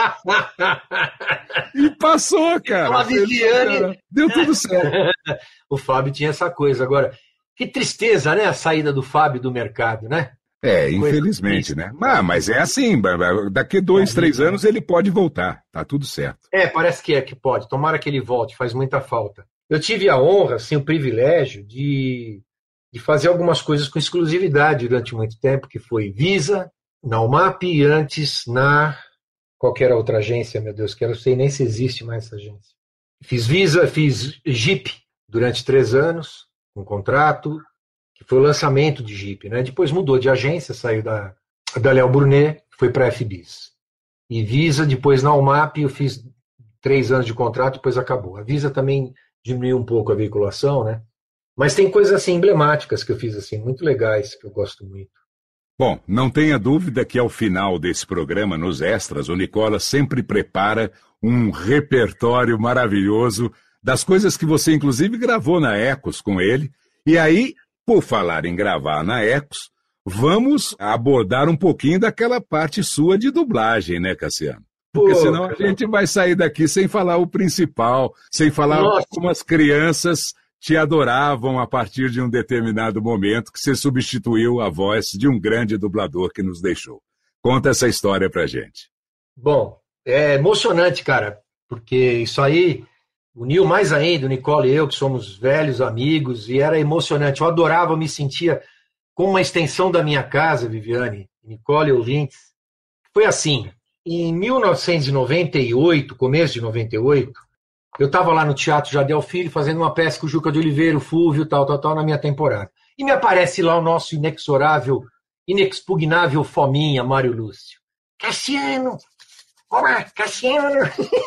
E passou, cara. A Viviane... Deu tudo certo. O Fábio tinha essa coisa. Agora, que tristeza, né? A saída do Fábio do mercado, né? É, infelizmente, né? Ah, mas é assim, daqui dois, três anos ele pode voltar. Tá tudo certo. É, parece que é que pode. Tomara que ele volte, faz muita falta. Eu tive a honra, assim, o privilégio de... de fazer algumas coisas com exclusividade durante muito tempo, que foi Visa, na U M A P e antes na qualquer outra agência, meu Deus, que eu não sei nem se existe mais essa agência. Fiz Visa, fiz Jeep durante três anos, um contrato, que foi o lançamento de Jeep, né? Depois mudou de agência, saiu da, da Léo Brunet, foi para a F B I S. E Visa, depois na U M A P, eu fiz três anos de contrato, depois acabou. A Visa também diminuiu um pouco a veiculação, né? Mas tem coisas assim emblemáticas que eu fiz assim, muito legais, que eu gosto muito. Bom, não tenha dúvida que ao final desse programa, nos extras, o Nicola sempre prepara um repertório maravilhoso das coisas que você inclusive gravou na Ecos com ele. E aí, por falar em gravar na Ecos, vamos abordar um pouquinho daquela parte sua de dublagem, né, Cassiano? Porque Pô, senão a gente vai sair daqui sem falar o principal, sem falar Nossa. como as crianças te adoravam a partir de um determinado momento que você substituiu a voz de um grande dublador que nos deixou. Conta essa história pra gente. Bom, é emocionante, cara, porque isso aí uniu mais ainda o Nicola e eu, que somos velhos amigos, e era emocionante. Eu adorava, eu me sentia como uma extensão da minha casa, Viviane, Nicola e ouvintes. Foi assim, em mil novecentos e noventa e oito, começo de noventa e oito, eu estava lá no Teatro Jardel Filho fazendo uma peça com o Juca de Oliveira, o Fúvio, tal, tal, tal, na minha temporada. E me aparece lá o nosso inexorável, inexpugnável fominha, Mário Lúcio. Cassiano! Olá, Cassiano!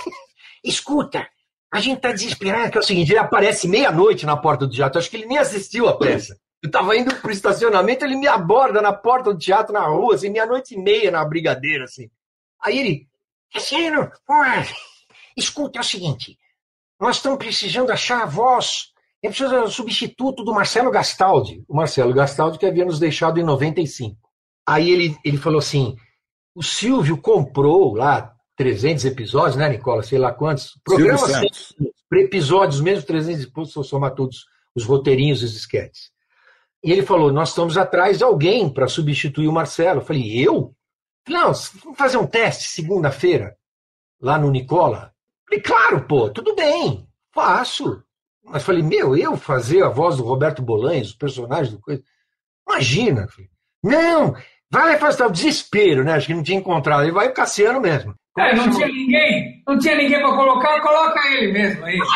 Escuta, a gente tá desesperado, que é o seguinte, ele aparece meia-noite na porta do teatro, acho que ele nem assistiu a peça. Eu tava indo pro estacionamento, ele me aborda na porta do teatro, na rua, assim, meia-noite e meia na Brigadeiro, assim. Aí ele, Cassiano, porra, escuta, é o seguinte... Nós estamos precisando achar a voz. É preciso o substituto do Marcelo Gastaldi. O Marcelo Gastaldi que havia nos deixado em noventa e cinco. Aí ele, ele falou assim, o Silvio comprou lá trezentos episódios, né, Nicola? Sei lá quantos. Programas episódios, mesmo trezentos e poucos, se eu somar todos os roteirinhos e os esquetes. E ele falou, nós estamos atrás de alguém para substituir o Marcelo. Eu falei, eu? Não, vamos fazer um teste segunda-feira, lá no Nicola. Eu falei, claro, pô, tudo bem, faço. Mas falei, meu, eu fazer a voz do Roberto Bolanhos, os personagens do coisa. Imagina. Falei, não, vai lá e faz o desespero, né? Acho que não tinha encontrado. Ele vai o Cassiano mesmo. É, não tinha ninguém, não tinha ninguém para colocar, coloca ele mesmo aí.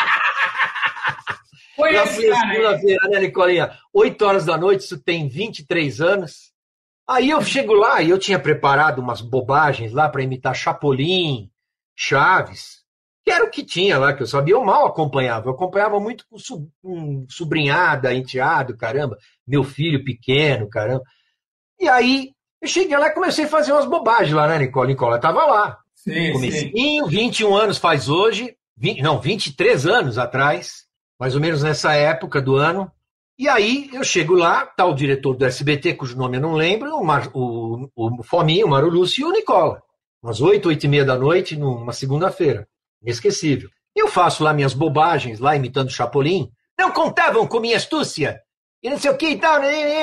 Foi Na esse cara aí. segunda-feira, né, Nicolinha? oito horas da noite, isso tem vinte e três anos. Aí eu chego lá e eu tinha preparado umas bobagens lá para imitar Chapolin, Chaves. Que era o que tinha lá, que eu sabia, eu mal acompanhava. Eu acompanhava muito com, sub, com sobrinhada, enteado, caramba, meu filho pequeno, caramba. E aí, eu cheguei lá e comecei a fazer umas bobagens lá, né, Nicola? Nicola estava lá. Sim, Comecinho, sim. vinte e um anos faz hoje, vinte, não, vinte e três anos atrás, mais ou menos nessa época do ano. E aí, eu chego lá, tá o diretor do S B T, cujo nome eu não lembro, o, Mar, o, o Fominho, o Mário Lúcio e o Nicola. Umas oito, oito e meia da noite, numa segunda-feira. Inesquecível. Eu faço lá minhas bobagens, lá imitando Chapolin. Não contavam com minha astúcia. E não sei o que e tal.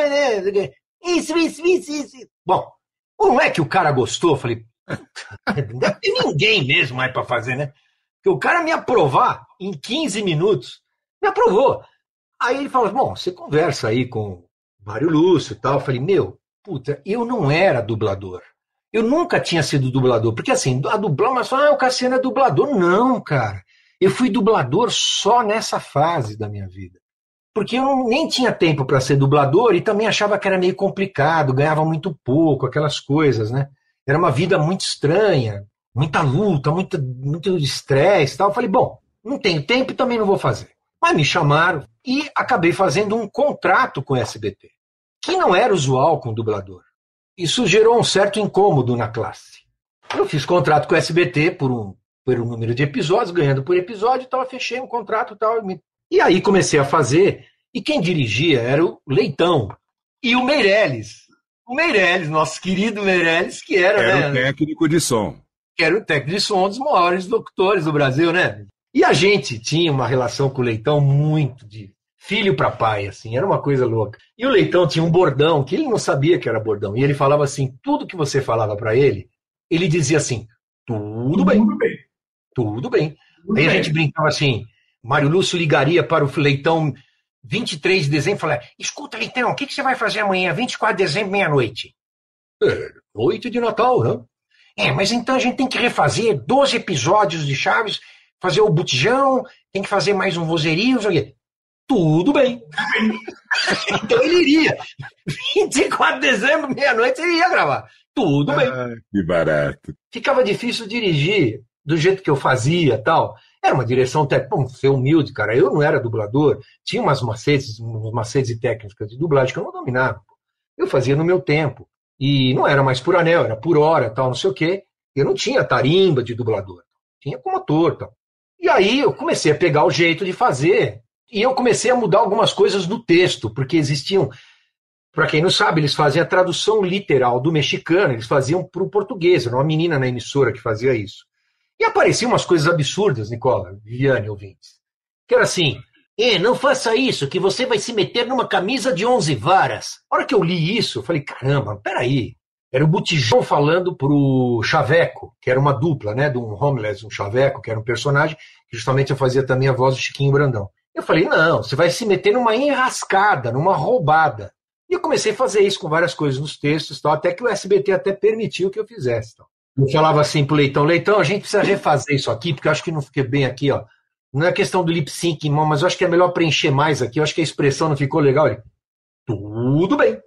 Isso, isso, isso, isso. Bom, não é que o cara gostou? Eu falei, não deve ter ninguém mesmo mais pra fazer, né? Porque o cara me aprovar em quinze minutos, me aprovou. Aí ele falou, bom, você conversa aí com o Mário Lúcio e tal. Eu falei, meu, puta, eu não era dublador. Eu nunca tinha sido dublador, porque assim, a dublar, mas ah, o Cassiano é dublador. Não, cara. Eu fui dublador só nessa fase da minha vida. Porque eu não, nem tinha tempo para ser dublador e também achava que era meio complicado, ganhava muito pouco, aquelas coisas, né? Era uma vida muito estranha, muita luta, muito, muito estresse e tal. Eu falei, bom, não tenho tempo e também não vou fazer. Mas me chamaram e acabei fazendo um contrato com o S B T, que não era usual com o dublador. Isso gerou um certo incômodo na classe. Eu fiz contrato com o S B T por um, por um número de episódios, ganhando por episódio e tal, fechei um contrato e tal. E aí comecei a fazer, e quem dirigia era o Leitão e o Meirelles. O Meirelles, nosso querido Meirelles, que era... Era né, o técnico de som. Que era o técnico de som, um dos maiores locutores do Brasil, né? E a gente tinha uma relação com o Leitão muito de... filho para pai, assim, era uma coisa louca. E o Leitão tinha um bordão, que ele não sabia que era bordão, e ele falava assim, tudo que você falava para ele, ele dizia assim, tudo bem, tudo bem, tudo bem. Tudo Aí bem. A gente brincava assim, Mário Lúcio ligaria para o Leitão vinte e três de dezembro e falava, escuta, Leitão, o que, que você vai fazer amanhã, vinte e quatro de dezembro, meia-noite? É, noite de Natal, né? É, mas então a gente tem que refazer doze episódios de Chaves, fazer o botijão, tem que fazer mais um vozerio, não sei o quê. Tudo bem. Então ele iria. vinte e quatro de dezembro, meia-noite, ele ia gravar. Tudo bem. Ah, que barato. Ficava difícil dirigir do jeito que eu fazia tal. Era uma direção técnica. Bom, ser humilde, cara. Eu não era dublador. Tinha umas macetes, umas macetes e técnicas de dublagem que eu não dominava. Eu fazia no meu tempo. E não era mais por anel, era por hora, tal, não sei o quê. Eu não tinha tarimba de dublador. Tinha como ator, tal. E aí eu comecei a pegar o jeito de fazer. E eu comecei a mudar algumas coisas no texto, porque existiam, para quem não sabe, eles faziam a tradução literal do mexicano, eles faziam para o português, era uma menina na emissora que fazia isso. E apareciam umas coisas absurdas, Nicola, Viviane, ouvintes, que era assim, eh, não faça isso, que você vai se meter numa camisa de onze varas. A hora que eu li isso, eu falei, caramba, peraí, era o Botijão falando pro Chaveco, que era uma dupla, né, de um homeless, um Chaveco, que era um personagem, que justamente eu fazia também a voz do Chiquinho Brandão. Eu falei, não, você vai se meter numa enrascada, numa roubada. E eu comecei a fazer isso com várias coisas nos textos, tal, até que o S B T até permitiu que eu fizesse. Tal. Eu falava assim pro Leitão, Leitão, a gente precisa refazer isso aqui, porque eu acho que não fiquei bem aqui, ó. Não é questão do lip sync, mas eu acho que é melhor preencher mais aqui, eu acho que a expressão não ficou legal. Ele, tudo bem.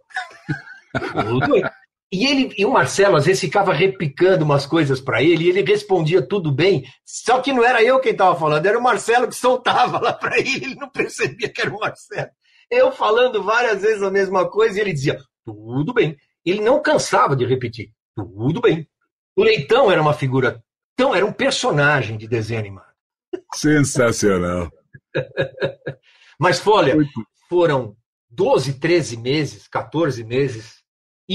Tudo bem. E, ele, e o Marcelo, às vezes, ficava replicando umas coisas para ele, e ele respondia tudo bem, só que não era eu quem estava falando, era o Marcelo que soltava lá para ele, ele não percebia que era o Marcelo. Eu falando várias vezes a mesma coisa, e ele dizia, tudo bem. Ele não cansava de repetir, tudo bem. O Leitão era uma figura, então era um personagem de desenho animado. Sensacional. Mas, olha, foram doze, treze meses, quatorze meses,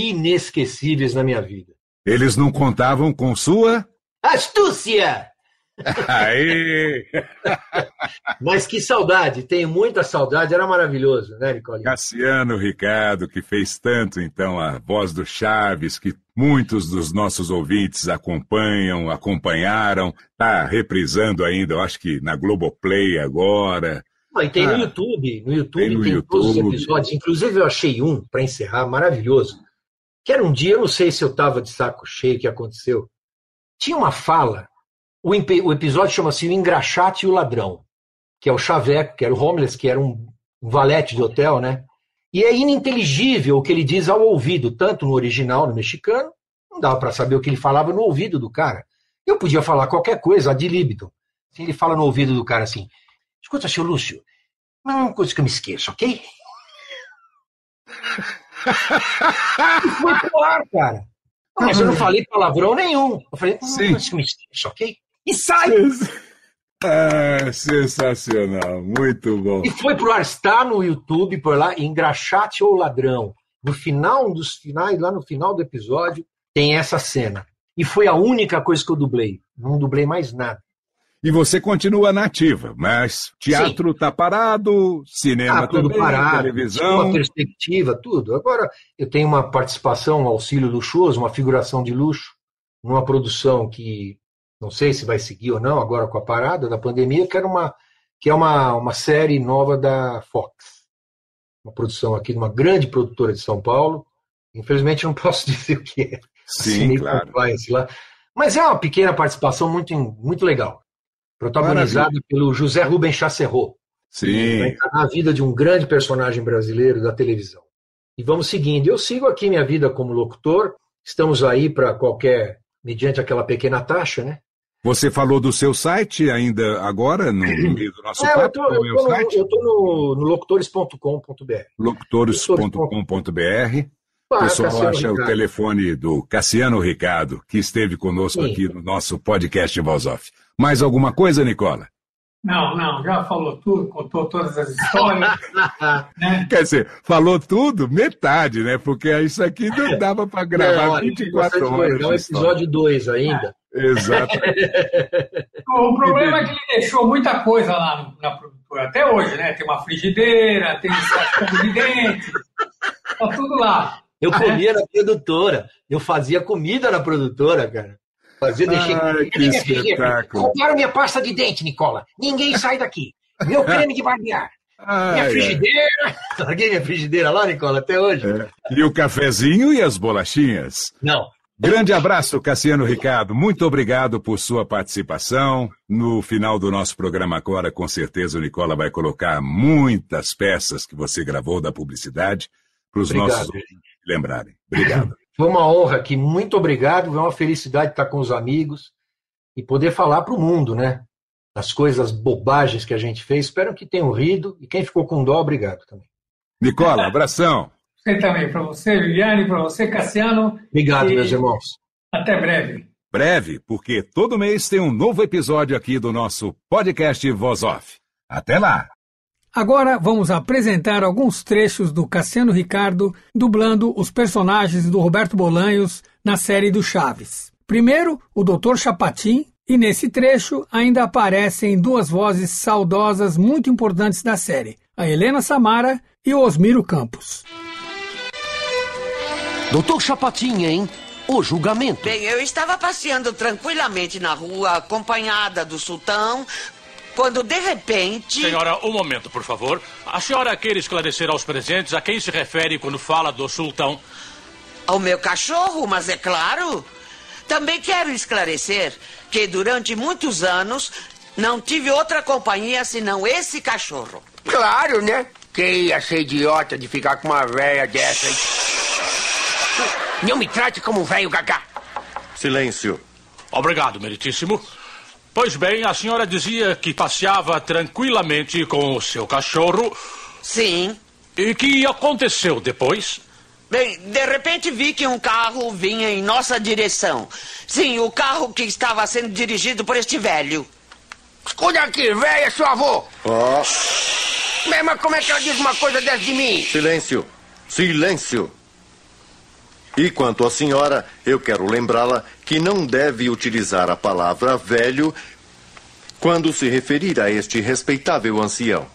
inesquecíveis na minha vida. Eles não contavam com sua... astúcia! Aí! Mas que saudade, tenho muita saudade, era maravilhoso, né, Nicolinha? Cassiano Ricardo, que fez tanto, então, a voz do Chaves, que muitos dos nossos ouvintes acompanham, acompanharam, tá reprisando ainda, eu acho que na Globoplay agora. Ah, e tem ah, no YouTube, no YouTube tem, no tem YouTube. todos os episódios, inclusive eu achei um, para encerrar, maravilhoso, que era um dia, eu não sei se eu estava de saco cheio, o que aconteceu, tinha uma fala. O, o episódio chama-se O Engraxate e o Ladrão, que é o Chaveco, que era o homeless, que era um, um valete de hotel, né? E é ininteligível o que ele diz ao ouvido, tanto no original, no mexicano, não dava para saber o que ele falava no ouvido do cara. Eu podia falar qualquer coisa, ad libitum. Assim, ele fala no ouvido do cara assim, escuta, seu Lúcio, não é uma coisa que eu me esqueço, ok? E foi pro ar, cara. Mas eu não falei palavrão nenhum. Eu falei, não é uma coisa que eu me esqueço, ok? E sai! Ah, sensacional, muito bom. E foi pro ar, está no YouTube, por lá, Engraxate ou Ladrão. No final, um dos finais, lá no final do episódio, tem essa cena. E foi a única coisa que eu dublei. Não dublei mais nada. E você continua na ativa, mas teatro está parado, cinema ah, tudo também, parado, televisão... uma perspectiva, tudo. Agora, eu tenho uma participação, um auxílio luxuoso, uma figuração de luxo, numa produção que... não sei se vai seguir ou não, agora com a parada da pandemia, que, era uma, que é uma, uma série nova da Fox. Uma produção aqui de uma grande produtora de São Paulo. Infelizmente não posso dizer o que é. Sim, claro. Lá. Mas é uma pequena participação muito, muito legal. Protagonizada Maravilha. Pelo José Rubens Chacerro. Sim. Vai encarnar a vida de um grande personagem brasileiro da televisão. E vamos seguindo. Eu sigo aqui minha vida como locutor. Estamos aí para qualquer... mediante aquela pequena taxa, né? Você falou do seu site ainda agora, no meio do nosso é, papo? Eu estou no, no locutores ponto com ponto b r. locutores ponto com ponto b r. O pessoal Cassiano acha Ricardo. O telefone do Cassiano Ricardo, que esteve conosco Sim. aqui no nosso podcast Voz Off. Mais alguma coisa, Nicola? Não, não, já falou tudo, contou todas as histórias. Né? Quer dizer, falou tudo, metade, né? Porque isso aqui não dava para gravar não, vinte e quatro horas. É o episódio dois ainda. É. Exato. O problema é que ele deixou muita coisa lá na produtora, até hoje, né? Tem uma frigideira, tem escova de dente, tá tudo lá. Eu comia na produtora, eu fazia comida na produtora, cara. Fazia, deixei... Ai, que espetáculo. Roubaram minha pasta de dente, Nicola. Ninguém sai daqui. Meu creme de barbear. Ai, minha frigideira. Larguei minha frigideira lá, Nicola, até hoje. É. E o cafezinho e as bolachinhas? Não. Grande abraço, Cassiano Ricardo. Muito obrigado por sua participação. No final do nosso programa agora, com certeza o Nicola vai colocar muitas peças que você gravou da publicidade para os nossos ouvintes lembrarem. Obrigado. Foi uma honra aqui, muito obrigado, foi uma felicidade estar com os amigos e poder falar para o mundo, né? Das coisas, bobagens que a gente fez. Espero que tenham rido e quem ficou com dó, obrigado também. Nicola, abração. Você também, para você, Viviane, para você, Cassiano. Obrigado, e... meus irmãos. Até breve. Breve, porque todo mês tem um novo episódio aqui do nosso podcast Voz Off. Até lá! Agora vamos apresentar alguns trechos do Cassiano Ricardo dublando os personagens do Roberto Bolanhos na série do Chaves. Primeiro, o doutor Chapatin, e nesse trecho ainda aparecem duas vozes saudosas muito importantes da série, a Helena Samara e o Osmiro Campos. doutor Chapatin, hein? O julgamento. Bem, eu estava passeando tranquilamente na rua, acompanhada do sultão, quando de repente... Senhora, um momento, por favor. A senhora quer esclarecer aos presentes a quem se refere quando fala do sultão? Ao meu cachorro, mas é claro. Também quero esclarecer que durante muitos anos não tive outra companhia senão esse cachorro. Claro, né? Quem ia ser idiota de ficar com uma véia dessa, hein? Não me trate como um velho gagá. Silêncio. Obrigado, meritíssimo. Pois bem, a senhora dizia que passeava tranquilamente com o seu cachorro. Sim. E que aconteceu depois? Bem, de repente vi que um carro vinha em nossa direção. Sim, o carro que estava sendo dirigido por este velho. Escuta aqui, velho, é seu avô. Ó. Oh. Mas como é que ela diz uma coisa dessa de mim? Silêncio. Silêncio. E quanto à senhora, eu quero lembrá-la que não deve utilizar a palavra velho quando se referir a este respeitável ancião?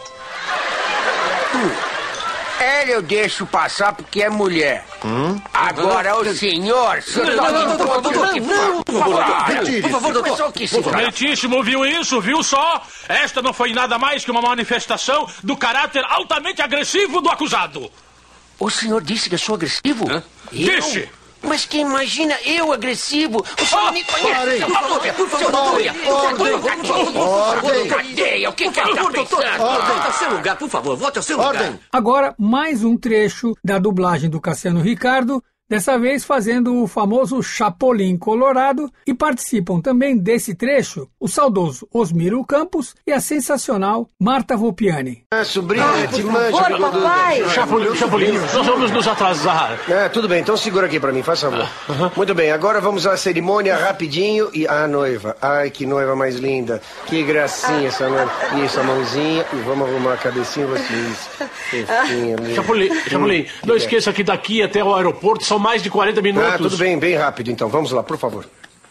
Ela eu deixo passar porque é mulher. Hum? Agora o senhor... O senhor tá Não, não, não, não, por favor, por favor, doutor. Meritíssimo, viu isso? Viu só? Esta não foi nada mais que uma manifestação do caráter altamente agressivo do acusado. O senhor disse que eu sou agressivo? Disse! Mas que imagina eu agressivo? O senhor não me conhece. Por favor, ordem. Cadeia, o que que ela tá pensando? Volta ao seu lugar, por favor, volta ao seu lugar. Agora, mais um trecho da dublagem do Cassiano Ricardo, dessa vez fazendo o famoso Chapolin Colorado, e participam também desse trecho o saudoso Osmiro Campos e a sensacional Marta Volpiani. Ah, sobrinha, Ah, te por manja, favor, bigodudo. papai. Chapolin, Chapolin, nós vamos nos atrasar. É, tudo bem, então segura aqui pra mim, faz favor. Muito bem, agora vamos à cerimônia rapidinho e a noiva. Ai, que noiva mais linda. Que gracinha essa noiva. Isso, a mãozinha e vamos arrumar a cabecinha vocês. Fofinha, linda. Chapolin, Chapolin, não esqueça que daqui até o aeroporto são mais de quarenta minutos. Ah, tudo bem, bem rápido então. Vamos lá, por favor.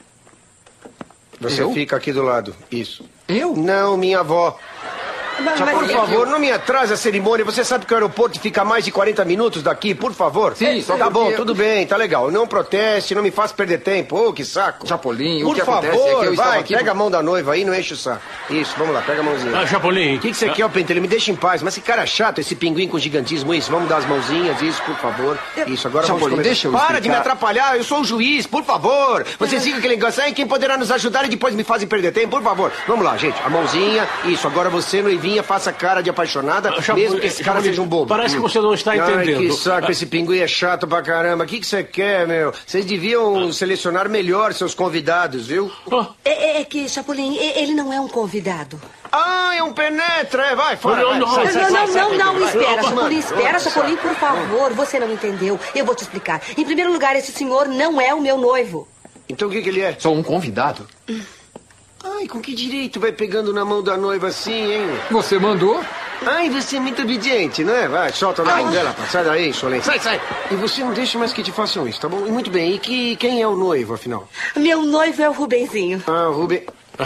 Você Eu? fica aqui do lado. Isso. Eu? Não, minha avó. Mas- Já, mas por é favor, que- não me atrase a cerimônia. Você sabe que o aeroporto fica a mais de quarenta minutos daqui, por favor. Sim, só Tá porque bom, eu- tudo bem, tá legal. Não proteste, não me faça perder tempo. Ô, que saco. Chapolin, o por que favor, acontece é que eu estava vai, aqui... pega a mão da noiva aí, não enche o saco. Isso, vamos lá, pega a mãozinha. Ah, Chapolin. O que, que você quer, ô Pentelho? Me deixa em paz. Mas que cara chato, esse pinguim com gigantismo, isso. Vamos dar as mãozinhas, isso, por favor. Isso, agora Chapolin, vamos começar. deixa eu Para explicar. de me atrapalhar, eu sou o juiz, por favor. Vocês ficam aquele negócio aí, quem poderá nos ajudar e depois me fazem perder tempo, por favor. Vamos lá, gente, a mãozinha, isso. Agora você, noivinha, faça cara de apaixonada, Chapolin, mesmo que esse cara Chapolin, seja um bobo. parece que você não está entendendo. Ai, que saco, esse pinguim é chato pra caramba. O que, que você quer, meu? Vocês deviam selecionar melhor seus convidados, viu? É, é que, Chapolin, e- ele não é um convidado. Ah, é um penetra, é, vai, fora, Não, vai. não, sai, Não, sai, não, sai, não, sai, não, não, vai. espera, Mano, Chapolin, espera, nossa. Chapolin, por favor. Você não entendeu. Eu vou te explicar. Em primeiro lugar, esse senhor não é o meu noivo. Então o que, que ele é? Sou um convidado. Ai, com que direito vai pegando na mão da noiva assim, hein? Você mandou? Ai, você é muito obediente, não é? Vai, solta na mão dela, pá. Sai daí, insolente. Sai, sai. E você não deixa mais que te façam isso, tá bom? E muito bem, e que, quem é o noivo, afinal? Meu noivo é o Rubenzinho. Ah, o Rubem...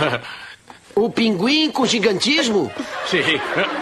O pinguim com gigantismo? Sim.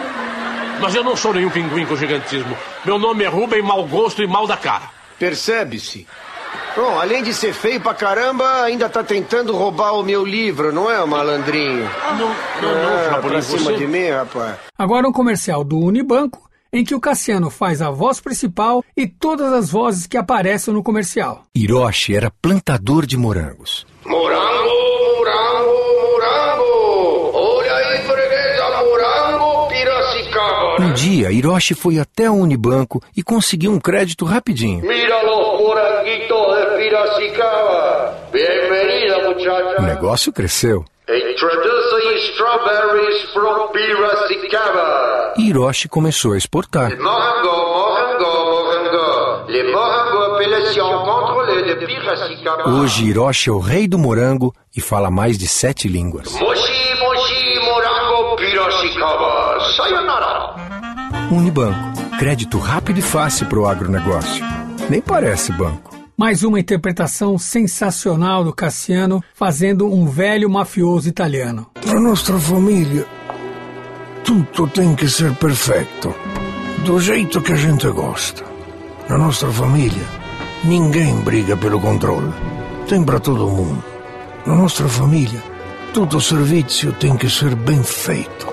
Mas eu não sou nenhum pinguim com gigantismo. Meu nome é Rubem Mau Gosto e Mal da Cara. Percebe-se. Bom, além de ser feio pra caramba, ainda tá tentando roubar o meu livro, não é, o malandrinho? Não, não, não, Ah, Chapolin, pra cima você... de mim, rapaz. Agora um comercial do Unibanco, em que o Cassiano faz a voz principal e todas as vozes que aparecem no comercial. Hiroshi era plantador de morangos. Morango, morango, morango. Olha aí, freguesa, morango, Piracicaba. Um dia, Hiroshi foi até o Unibanco e conseguiu um crédito rapidinho. Mira los moranguitos de Piracicaba. Bienvenida, muchacha. O negócio cresceu. Introducing strawberries from Piracicaba. E Hiroshi começou a exportar. Morango, morango, morango. Le morango appellation contrôlée de Piracicaba. Hoje, Hiroshi é o rei do morango e fala mais de sete línguas. Mochi, mochi, morango, Piracicaba. Sayonara. Unibanco. Crédito rápido e fácil para o agronegócio. Nem parece banco. Mais uma interpretação sensacional do Cassiano fazendo um velho mafioso italiano. Na nostra famiglia tutto tem que ser perfetto, do jeito que a gente gosta. Na nostra famiglia ninguém briga pelo controllo, tem para todo mundo. Na nostra famiglia tutto servizio tem que ser bem feito.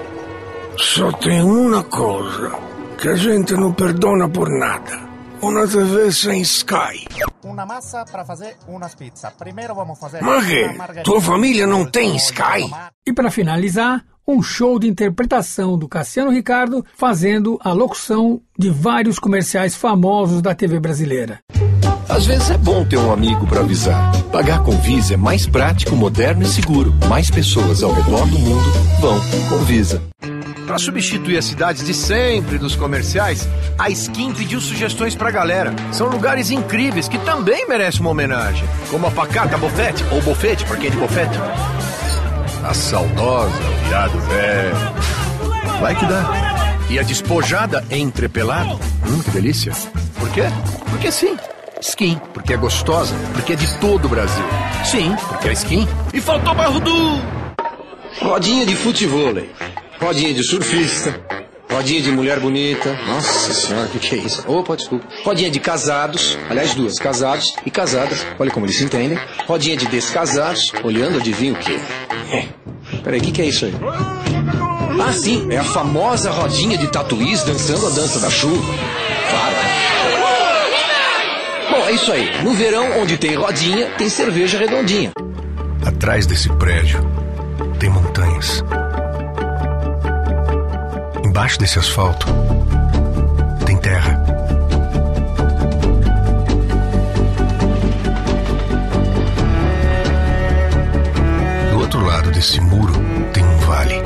Só tem uma coisa que a gente não perdona por nada: uma T V sem Sky. Uma massa para fazer umas pizzas. Primeiro vamos fazer. Mas que? Tua família não tem Sky? E para finalizar, um show de interpretação do Cassiano Ricardo fazendo a locução de vários comerciais famosos da T V brasileira. Às vezes é bom ter um amigo para avisar. Pagar com Visa é mais prático, moderno e seguro. Mais pessoas ao redor do mundo vão com Visa. Para substituir as cidades de sempre dos comerciais, a Skin pediu sugestões pra galera. São lugares incríveis que também merecem uma homenagem. Como a Pacata Bofete, ou Bofete, pra quem é de Bofete. A saudosa Viado Velho. Vai que dá. E a despojada Entrepelado. Hum, que delícia. Por quê? Porque sim. Skin, porque é gostosa, porque é de todo o Brasil. Sim, porque é Skin. E faltou Barro do... Rodinha de futevôlei, rodinha de surfista, rodinha de mulher bonita. Nossa senhora, o que, que é isso? Opa, desculpa. Rodinha de casados, aliás, duas, casados e casadas. Olha como eles se entendem. Rodinha de descasados, olhando, adivinha o quê? É. Peraí, o que, que é isso aí? Ah, sim, é a famosa rodinha de tatuís dançando a dança da chuva. Claro. Bom, é isso aí. No verão, onde tem rodinha, tem cerveja redondinha. Atrás desse prédio tem montanhas. Embaixo desse asfalto tem terra. Do outro lado desse muro tem um vale.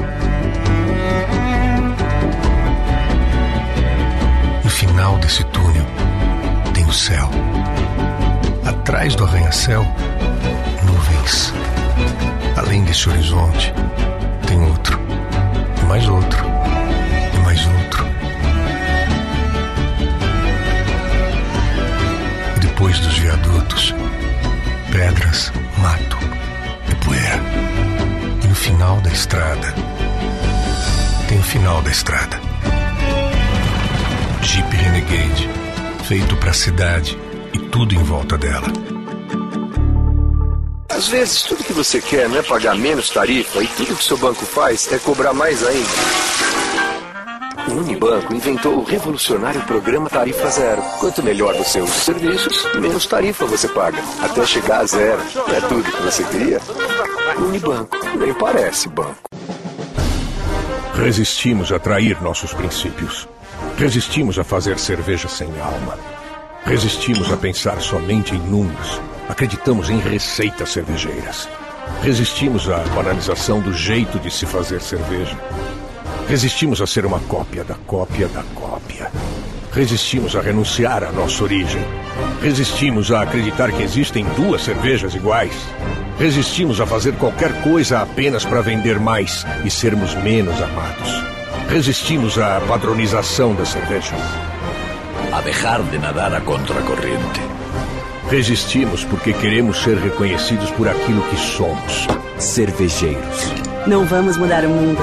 No final desse túnel tem o céu. Atrás do arranha-céu, nuvens. Além desse horizonte, tem outro, e mais outro, e mais outro. E depois dos viadutos, pedras, mato e poeira. E no final da estrada, tem o final da estrada. Jeep Renegade, feito pra cidade e tudo em volta dela. Às vezes, tudo que você quer não é pagar menos tarifa e tudo que seu banco faz é cobrar mais ainda. O Unibanco inventou o revolucionário programa Tarifa Zero. Quanto melhor você usa os serviços, menos tarifa você paga. Até chegar a zero. Não é tudo que você queria? Unibanco. Nem parece banco. Resistimos a trair nossos princípios. Resistimos a fazer cerveja sem alma. Resistimos a pensar somente em números. Acreditamos em receitas cervejeiras. Resistimos à banalização do jeito de se fazer cerveja. Resistimos a ser uma cópia da cópia da cópia. Resistimos a renunciar à nossa origem. Resistimos a acreditar que existem duas cervejas iguais. Resistimos a fazer qualquer coisa apenas para vender mais e sermos menos amados. Resistimos à padronização da cerveja. A dejar de nadar a contracorrente. Resistimos porque queremos ser reconhecidos por aquilo que somos. Cervejeiros. Não vamos mudar o mundo.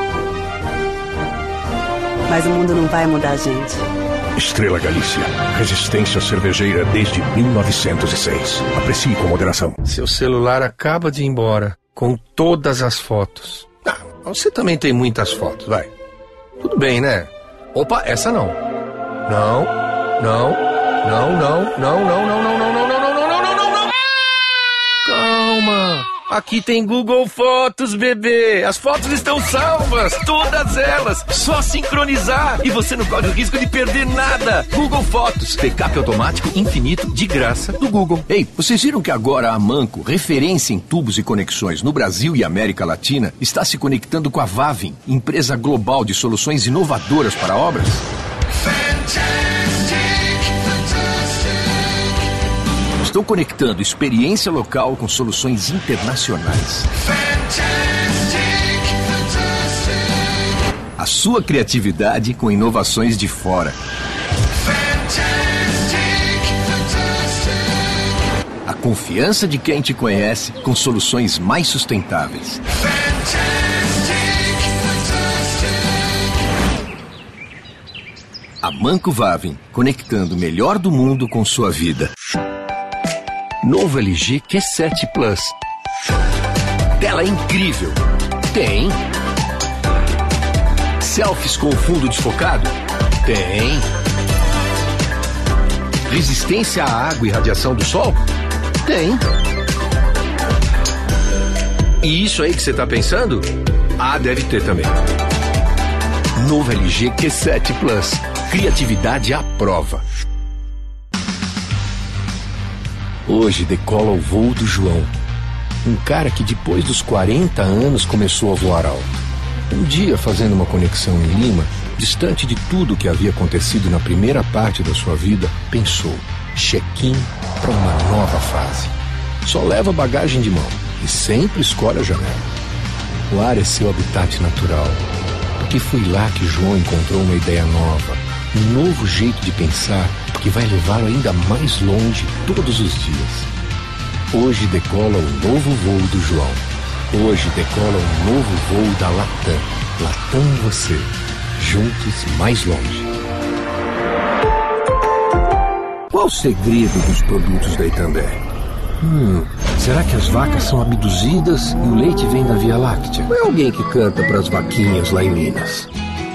Mas o mundo não vai mudar a gente. Estrela Galícia. Resistência cervejeira desde mil novecentos e seis. Aprecie com moderação. Seu celular acaba de ir embora com todas as fotos. Ah, você também tem muitas fotos, vai. Tudo bem, né? Opa, essa não. Não, não. Não, não, não, não, não, não, não, não, não, não, não, não, não, não, não. Calma. Aqui tem Google Fotos, bebê. As fotos estão salvas, todas elas. Só sincronizar e você não corre o risco de perder nada. Google Fotos, backup automático infinito de graça do Google. Ei, vocês viram que agora a Manco, referência em tubos e conexões no Brasil e América Latina, está se conectando com a Vavin, empresa global de soluções inovadoras para obras? Estão conectando experiência local com soluções internacionais. A sua criatividade com inovações de fora. A confiança de quem te conhece com soluções mais sustentáveis. A Manco Vavin, conectando o melhor do mundo com sua vida. Novo L G Q sete Plus. Tela incrível. Tem. Selfies com o fundo desfocado? Tem. Resistência à água e radiação do sol? Tem. E isso aí que você tá pensando? Ah, deve ter também. Novo L G Q sete Plus. Criatividade à prova. Hoje decola o voo do João. Um cara que depois dos quarenta anos começou a voar alto. Um dia, fazendo uma conexão em Lima, distante de tudo que havia acontecido na primeira parte da sua vida, pensou: check-in para uma nova fase. Só leva bagagem de mão e sempre escolhe a janela. O ar é seu habitat natural, porque foi lá que João encontrou uma ideia nova, um novo jeito de pensar que vai levá-lo ainda mais longe todos os dias. Hoje decola o novo voo do João. Hoje decola um novo voo da Latam. Latam e você, juntos mais longe. Qual o segredo dos produtos da Itambé? Hum, será que as vacas são abduzidas e o leite vem da Via Láctea? Ou é alguém que canta para as vaquinhas lá em Minas?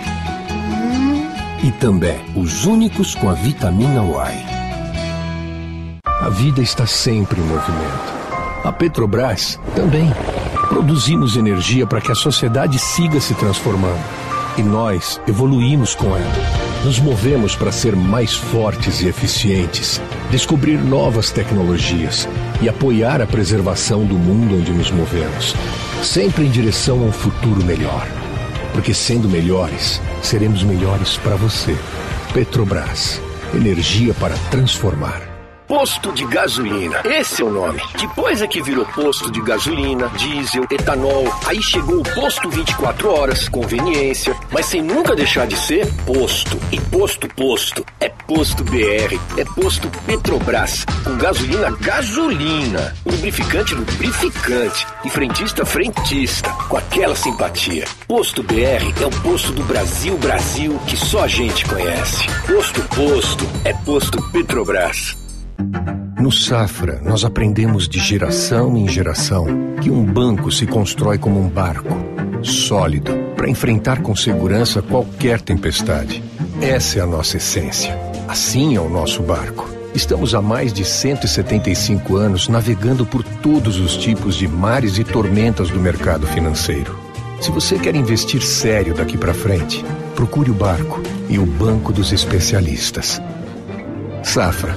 Itambé, os únicos com a vitamina Y. A vida está sempre em movimento. A Petrobras também. Produzimos energia para que a sociedade siga se transformando. E nós evoluímos com ela. Nos movemos para ser mais fortes e eficientes, descobrir novas tecnologias e apoiar a preservação do mundo onde nos movemos. Sempre em direção a um futuro melhor. Porque sendo melhores, seremos melhores para você. Petrobras. Energia para transformar. Posto de gasolina, esse é o nome. Depois é que virou posto de gasolina, diesel, etanol. Aí chegou o posto vinte e quatro horas, conveniência, mas sem nunca deixar de ser posto. E posto, posto, é posto B R, é posto Petrobras. Com gasolina, gasolina. Lubrificante, lubrificante. E frentista, frentista. Com aquela simpatia. Posto B R é o posto do Brasil, Brasil, que só a gente conhece. Posto, posto, é posto Petrobras. No Safra, nós aprendemos de geração em geração que um banco se constrói como um barco, sólido, para enfrentar com segurança qualquer tempestade. Essa é a nossa essência. Assim é o nosso barco. Estamos há mais de cento e setenta e cinco anos navegando por todos os tipos de mares e tormentas do mercado financeiro. Se você quer investir sério daqui para frente, procure o barco e o banco dos especialistas. Safra.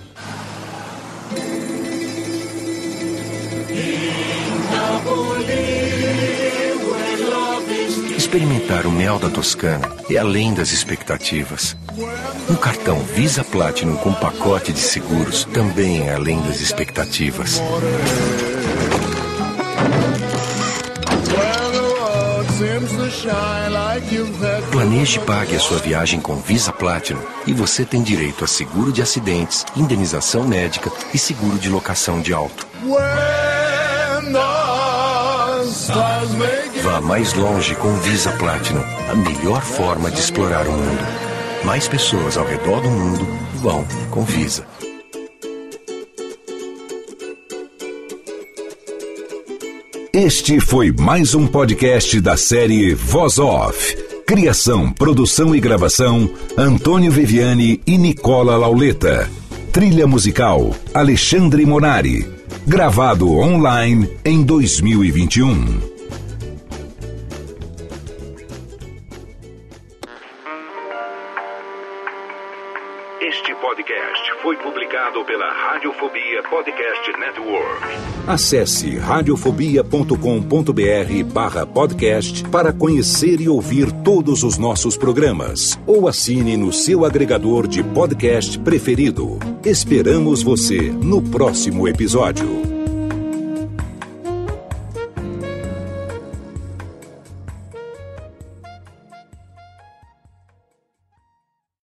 Experimentar o mel da Toscana é além das expectativas. Um cartão Visa Platinum com pacote de seguros também é além das expectativas. Planeje e pague a sua viagem com Visa Platinum e você tem direito a seguro de acidentes, indenização médica e seguro de locação de auto. Vá mais longe com Visa Platinum, a melhor forma de explorar o mundo. Mais pessoas ao redor do mundo vão com Visa. Este foi mais um podcast da série Voz Off. Criação, produção e gravação, Antônio Viviani e Nicola Lauleta. Trilha musical, Alexandre Monari. Gravado online em dois mil e vinte e um. Este podcast foi publicado pela Radiofobia Podcast Network. Acesse radiofobia ponto com ponto br barra podcast para conhecer e ouvir todos os nossos programas. Ou assine no seu agregador de podcast preferido. Esperamos você no próximo episódio.